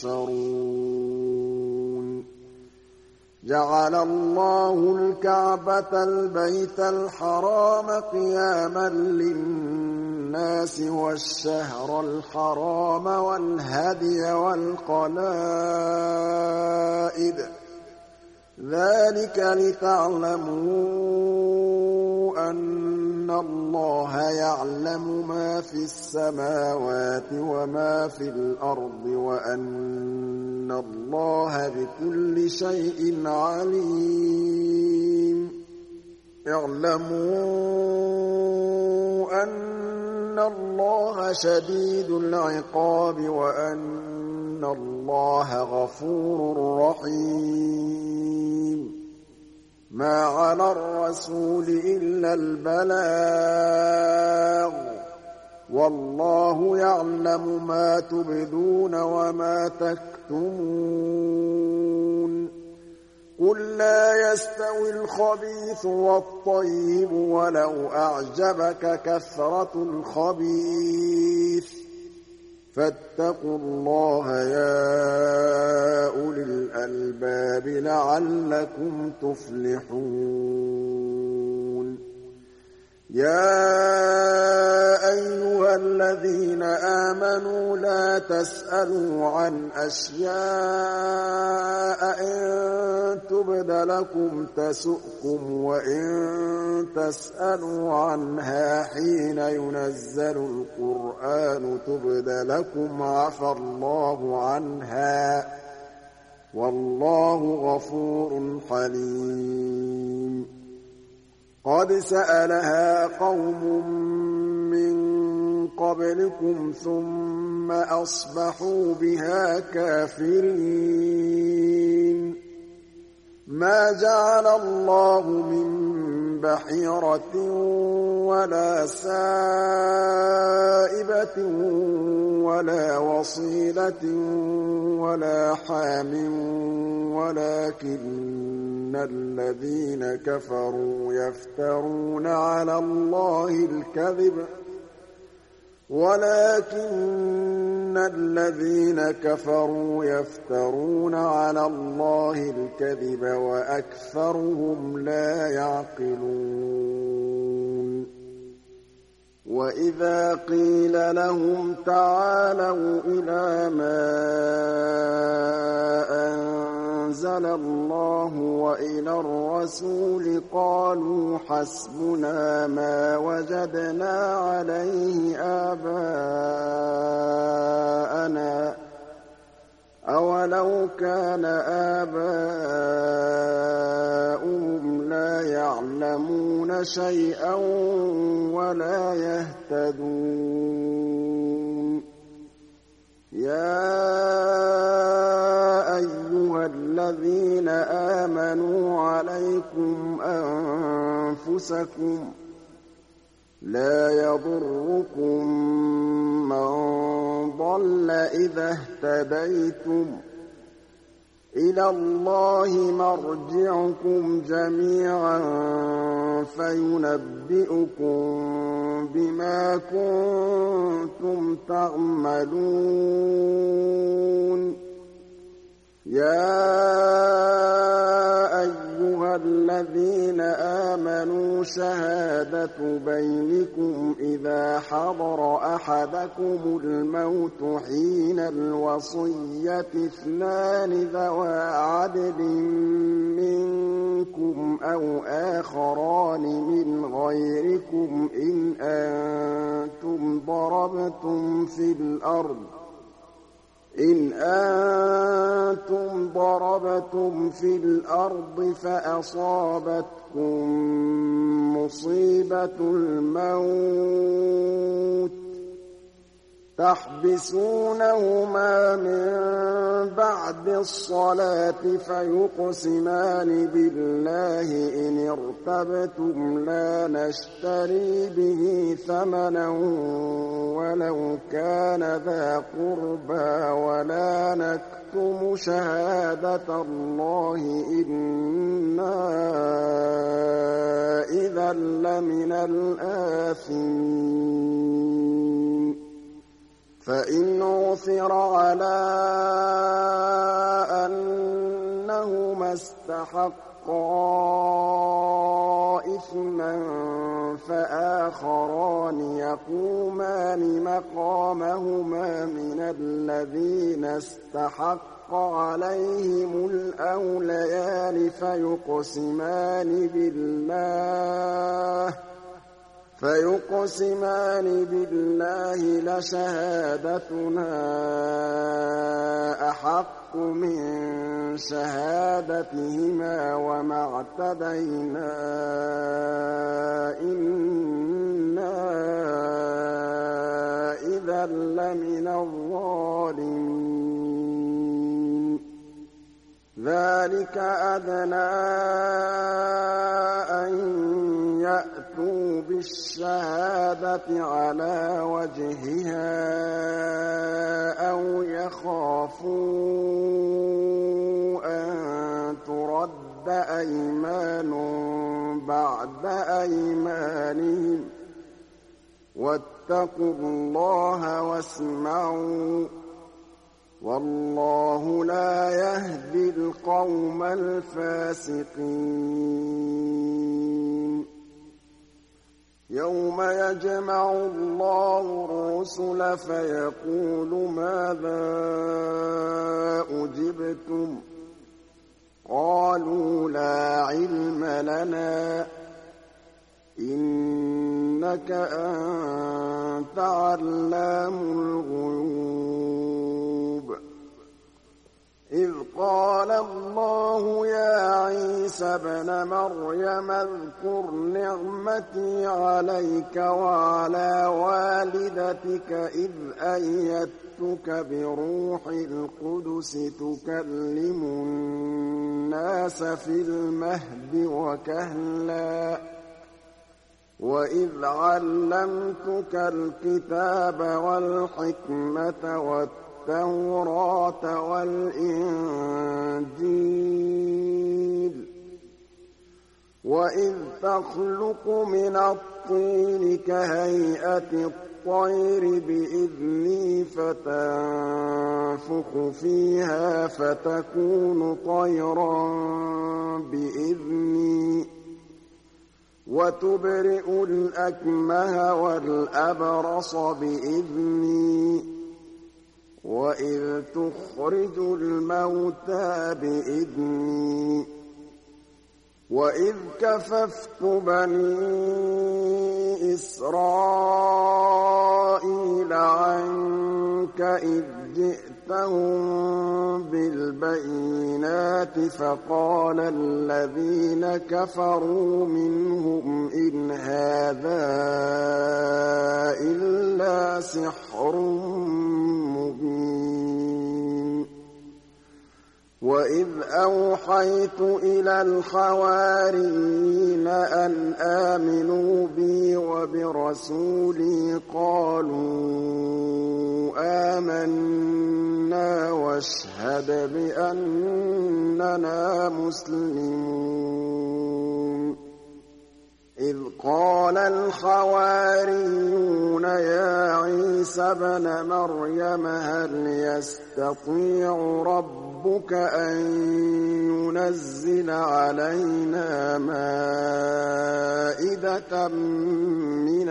تُحْشَرُونَ جَعَلَ اللَّهُ الْكَعْبَةَ الْبَيْتَ الْحَرَامَ قِيَامًا لِّلنَّاسِ وَالشَّهْرَ الْحَرَامَ وَالْهَدْيَ وَالْقَلَائِدَ ۚ ذَٰلِكَ لِتَعْلَمُوا أَنَّ اللَّهَ يَعْلَمُ مَا فِي السَّمَاوَاتِ وَمَا فِي الْأَرْضِ وَأَنَّ اللَّهَ بِكُلِّ شَيْءٍ عَلِيمٌ اعْلَمُوا أَنَّ اللَّهَ شَدِيدُ الْعِقَابِ وَأَنَّ اللَّهَ غَفُورٌ رَّحِيمٌ مَا عَلَى الرَّسُولِ إِلَّا الْبَلَاغُ ۗ وَاللَّهُ يَعْلَمُ مَا تُبْدُونَ وَمَا تَكْتُمُونَ قُل لَّا يَسْتَوِي الْخَبِيثُ وَالطَّيِّبُ وَلَوْ أَعْجَبَكَ كَثْرَةُ الْخَبِيثِ ۚ فَاتَّقُوا اللَّهَ يَا أُولِي الْأَلْبَابِ لَعَلَّكُمْ تُفْلِحُونَ يَا أَيُّهَا الَّذِينَ آمَنُوا لَا تَسْأَلُوا عَنْ أَشْيَاءَ إِن تُبْدَ لَكُمْ تَسُؤْكُمْ وَإِن تَسْأَلُوا عَنْهَا حِينَ يُنَزَّلُ الْقُرْآنُ تُبْدَ لَكُمْ عَفَا اللَّهُ عَنْهَا ۗ وَاللَّهُ غَفُورٌ حَلِيمٌ قَدْ سَأَلَهَا قَوْمٌ مِّن قَبْلِكُمْ ثُمَّ أَصْبَحُوا بِهَا كَافِرِينَ مَا جَعَلَ اللَّهُ مِن بَحِيرَةٍ وَلَا سَائِبَةٍ وَلَا وَصِيلَةٍ وَلَا حَامٍ وَلَٰكِنَّ الَّذِينَ كَفَرُوا يَفْتَرُونَ عَلَى اللَّهِ الْكَذِبَ وَأَكْثَرُهُمْ لَا يَعْقِلُونَ وَإِذَا قِيلَ لَهُمْ تَعَالَوْا إِلَىٰ مَا أَنزَلَ اللَّهُ وَإِلَى الرَّسُولِ قَالُوا حَسْبُنَا مَا وَجَدْنَا عَلَيْهِ آبَاءَنَا ۚ أَوَلَوْ كَانَ آبَاؤُهُمْ لَا يَعْلَمُونَ شَيْئًا وَلَا يَهْتَدُونَ يَا أَيُّهَا الَّذِينَ آمَنُوا عَلَيْكُمْ أَنفُسَكُمْ ۖ لَا يَضُرُّكُم مَّن ضَلَّ إِذَا اهْتَدَيْتُمْ ۚ إِلَى اللَّهِ مَرْجِعُكُمْ جَمِيعًا فَيُنَبِّئُكُم بِمَا كُنتُمْ تَعْمَلُونَ يَا أَيُّهَا الَّذِينَ آمَنُوا شَهَادَةُ بَيْنِكُمْ إِذَا حَضَرَ أَحَدَكُمُ الْمَوْتُ حِينَ الْوَصِيَّةِ اثْنَانِ ذَوَا عَدْلٍ مِّنكُمْ أَوْ آخَرَانِ مِنْ غَيْرِكُمْ إِنْ أَنتُمْ ضَرَبْتُمْ فِي الْأَرْضِ فَأَصَابَتْكُم مُّصِيبَةُ الْمَوْتِ تَحْبِسُونَهُمَا مِن بَعْدِ الصَّلَاةِ فَيُقْسِمَانِ بِاللَّهِ إِنِ ارْتَبْتُمْ لَا نَشْتَرِي بِهِ ثَمَنًا وَلَوْ كَانَ ذَا قُرْبَىٰ وَلَا نَكْتُمُ شَهَادَةَ اللَّهِ إِنَّا إِذًا لَّمِنَ الْآثِمِينَ فَإِنْ عُثِرَ عَلَىٰ أَنَّهُمَا اسْتَحَقَّا إِثْمًا فَآخَرَانِ يَقُومَانِ مَقَامَهُمَا مِنَ الَّذِينَ اسْتَحَقَّ فحق عليهم الأوليان فيقسمان بالله لشهادتنا أحق من شهادتهما وما اعتدينا إنا إذا لمن الظالمين ذلك أدنى أن يأتوا بالشهادة على وجهها أو يخافوا أن ترد أيمان بعد أيمانهم واتقوا الله واسمعوا والله لا يهدي القوم الفاسقين يوم يجمع الله الرسل فيقول ماذا أجبتم قالوا لا علم لنا إنك أنت علام الغيوب إذ قال الله يا عيسى ابن مريم اذكر نعمتي عليك وعلى والدتك إذ أيدتك بروح القدس تكلم الناس في المهد وكهلا وإذ علمتك الكتاب والحكمة والتوراة والإنجيل وإذ تخلق من الطين كهيئة الطير بإذني فتنفخ فيها فتكون طيرا بإذني وتبرئ الأكمه والأبرص بإذني وإذ تخرج الموتى بإذني وإذ كففت بني إسرائيل عنك إذ جئتهم بالبينات فقال الذين كفروا منهم إن هذا إلا سحر مبين وإذ أوحيت إلى الحواريين أن آمنوا بي وبرسولي قالوا آمنا واشهد بأننا مسلمون إذ قال الحواريون يا عيسى ابن مريم هل يستطيع ربك أن ينزل علينا مائدة من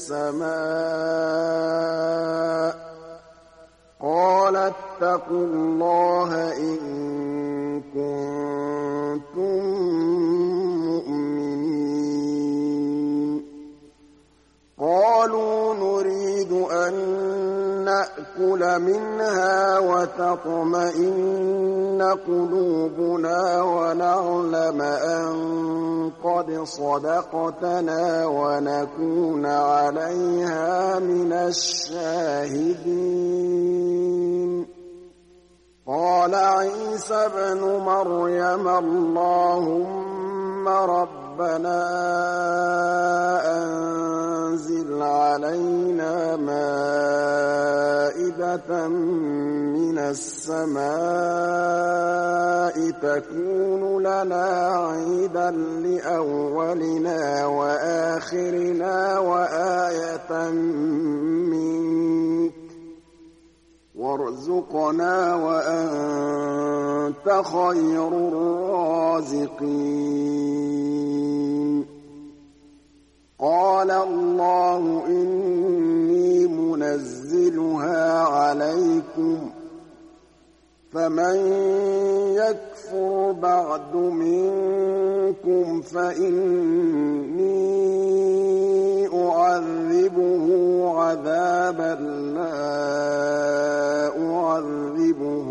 السماء قال اتقوا الله إن كنتم مؤمنين قالوا نريد أن نأكل منها وتطمئن قلوبنا ونعلم أن قد صدقتنا ونكون عليها من الشاهدين قال عيسى ابن مريم اللهم ربنا أنزل علينا مائدة من السماء تكون لنا عيدا لأولنا وآخرنا وآية منك وارزقنا وأنت خير الرازقين قال الله إني منزلها عليكم فمن يكفر بعد منكم فإني أعذبه عذابا لا أعذبه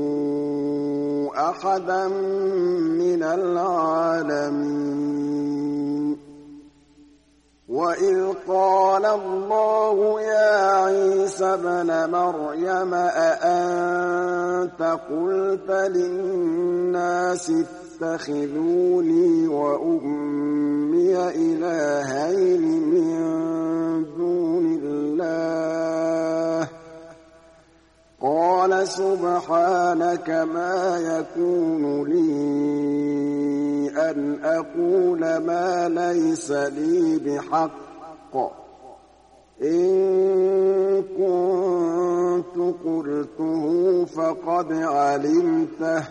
أحدا من العالمين وإذ قال الله يا عيسى ابن مريم أأنت قلت للناس اتخذوني وأمي إلهين من دون الله قال سبحانك ما يكون لي أن أقول ما ليس لي بحق إن كنت قلته فقد علمته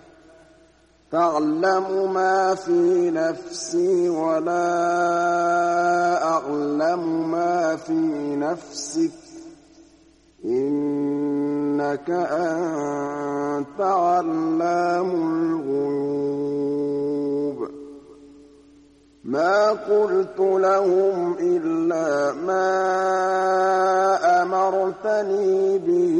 تعلم ما في نفسي ولا أعلم ما في نفسك إنك أنت علام الغيوب ما قلت لهم إلا ما أمرتني به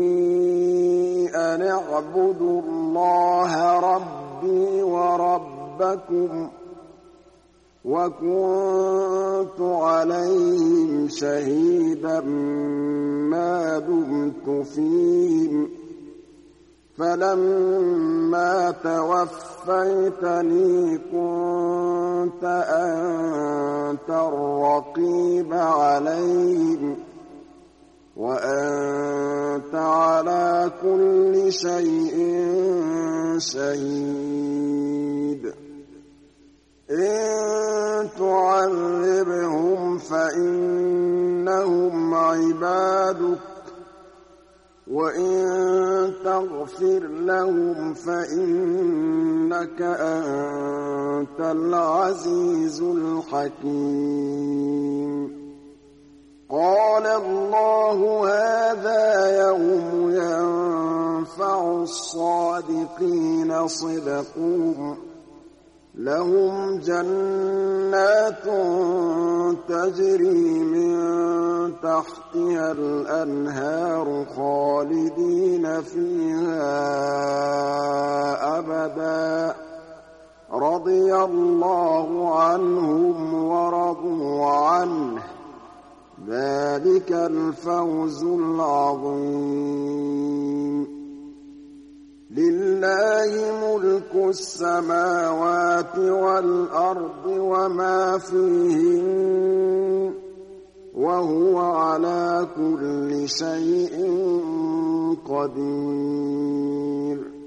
أن اعبدوا الله ربي وربكم وكنت عليهم شهيدا ما دمت فيهم فلما توفيتني كنت أنت الرقيب عليهم وأنت على كل شيء شهيد إن تعذبهم فإنهم عبادك وإن تغفر لهم فإنك أنت العزيز الحكيم قال الله هذا يوم ينفع الصادقين صدقهم لهم جنات تجري من تحتها الأنهار خالدين فيها أبدا رضي الله عنهم ورضوا عنه ذلك الفوز العظيم لله ملك السماوات والأرض وما فيهن وهو على كل شيء قدير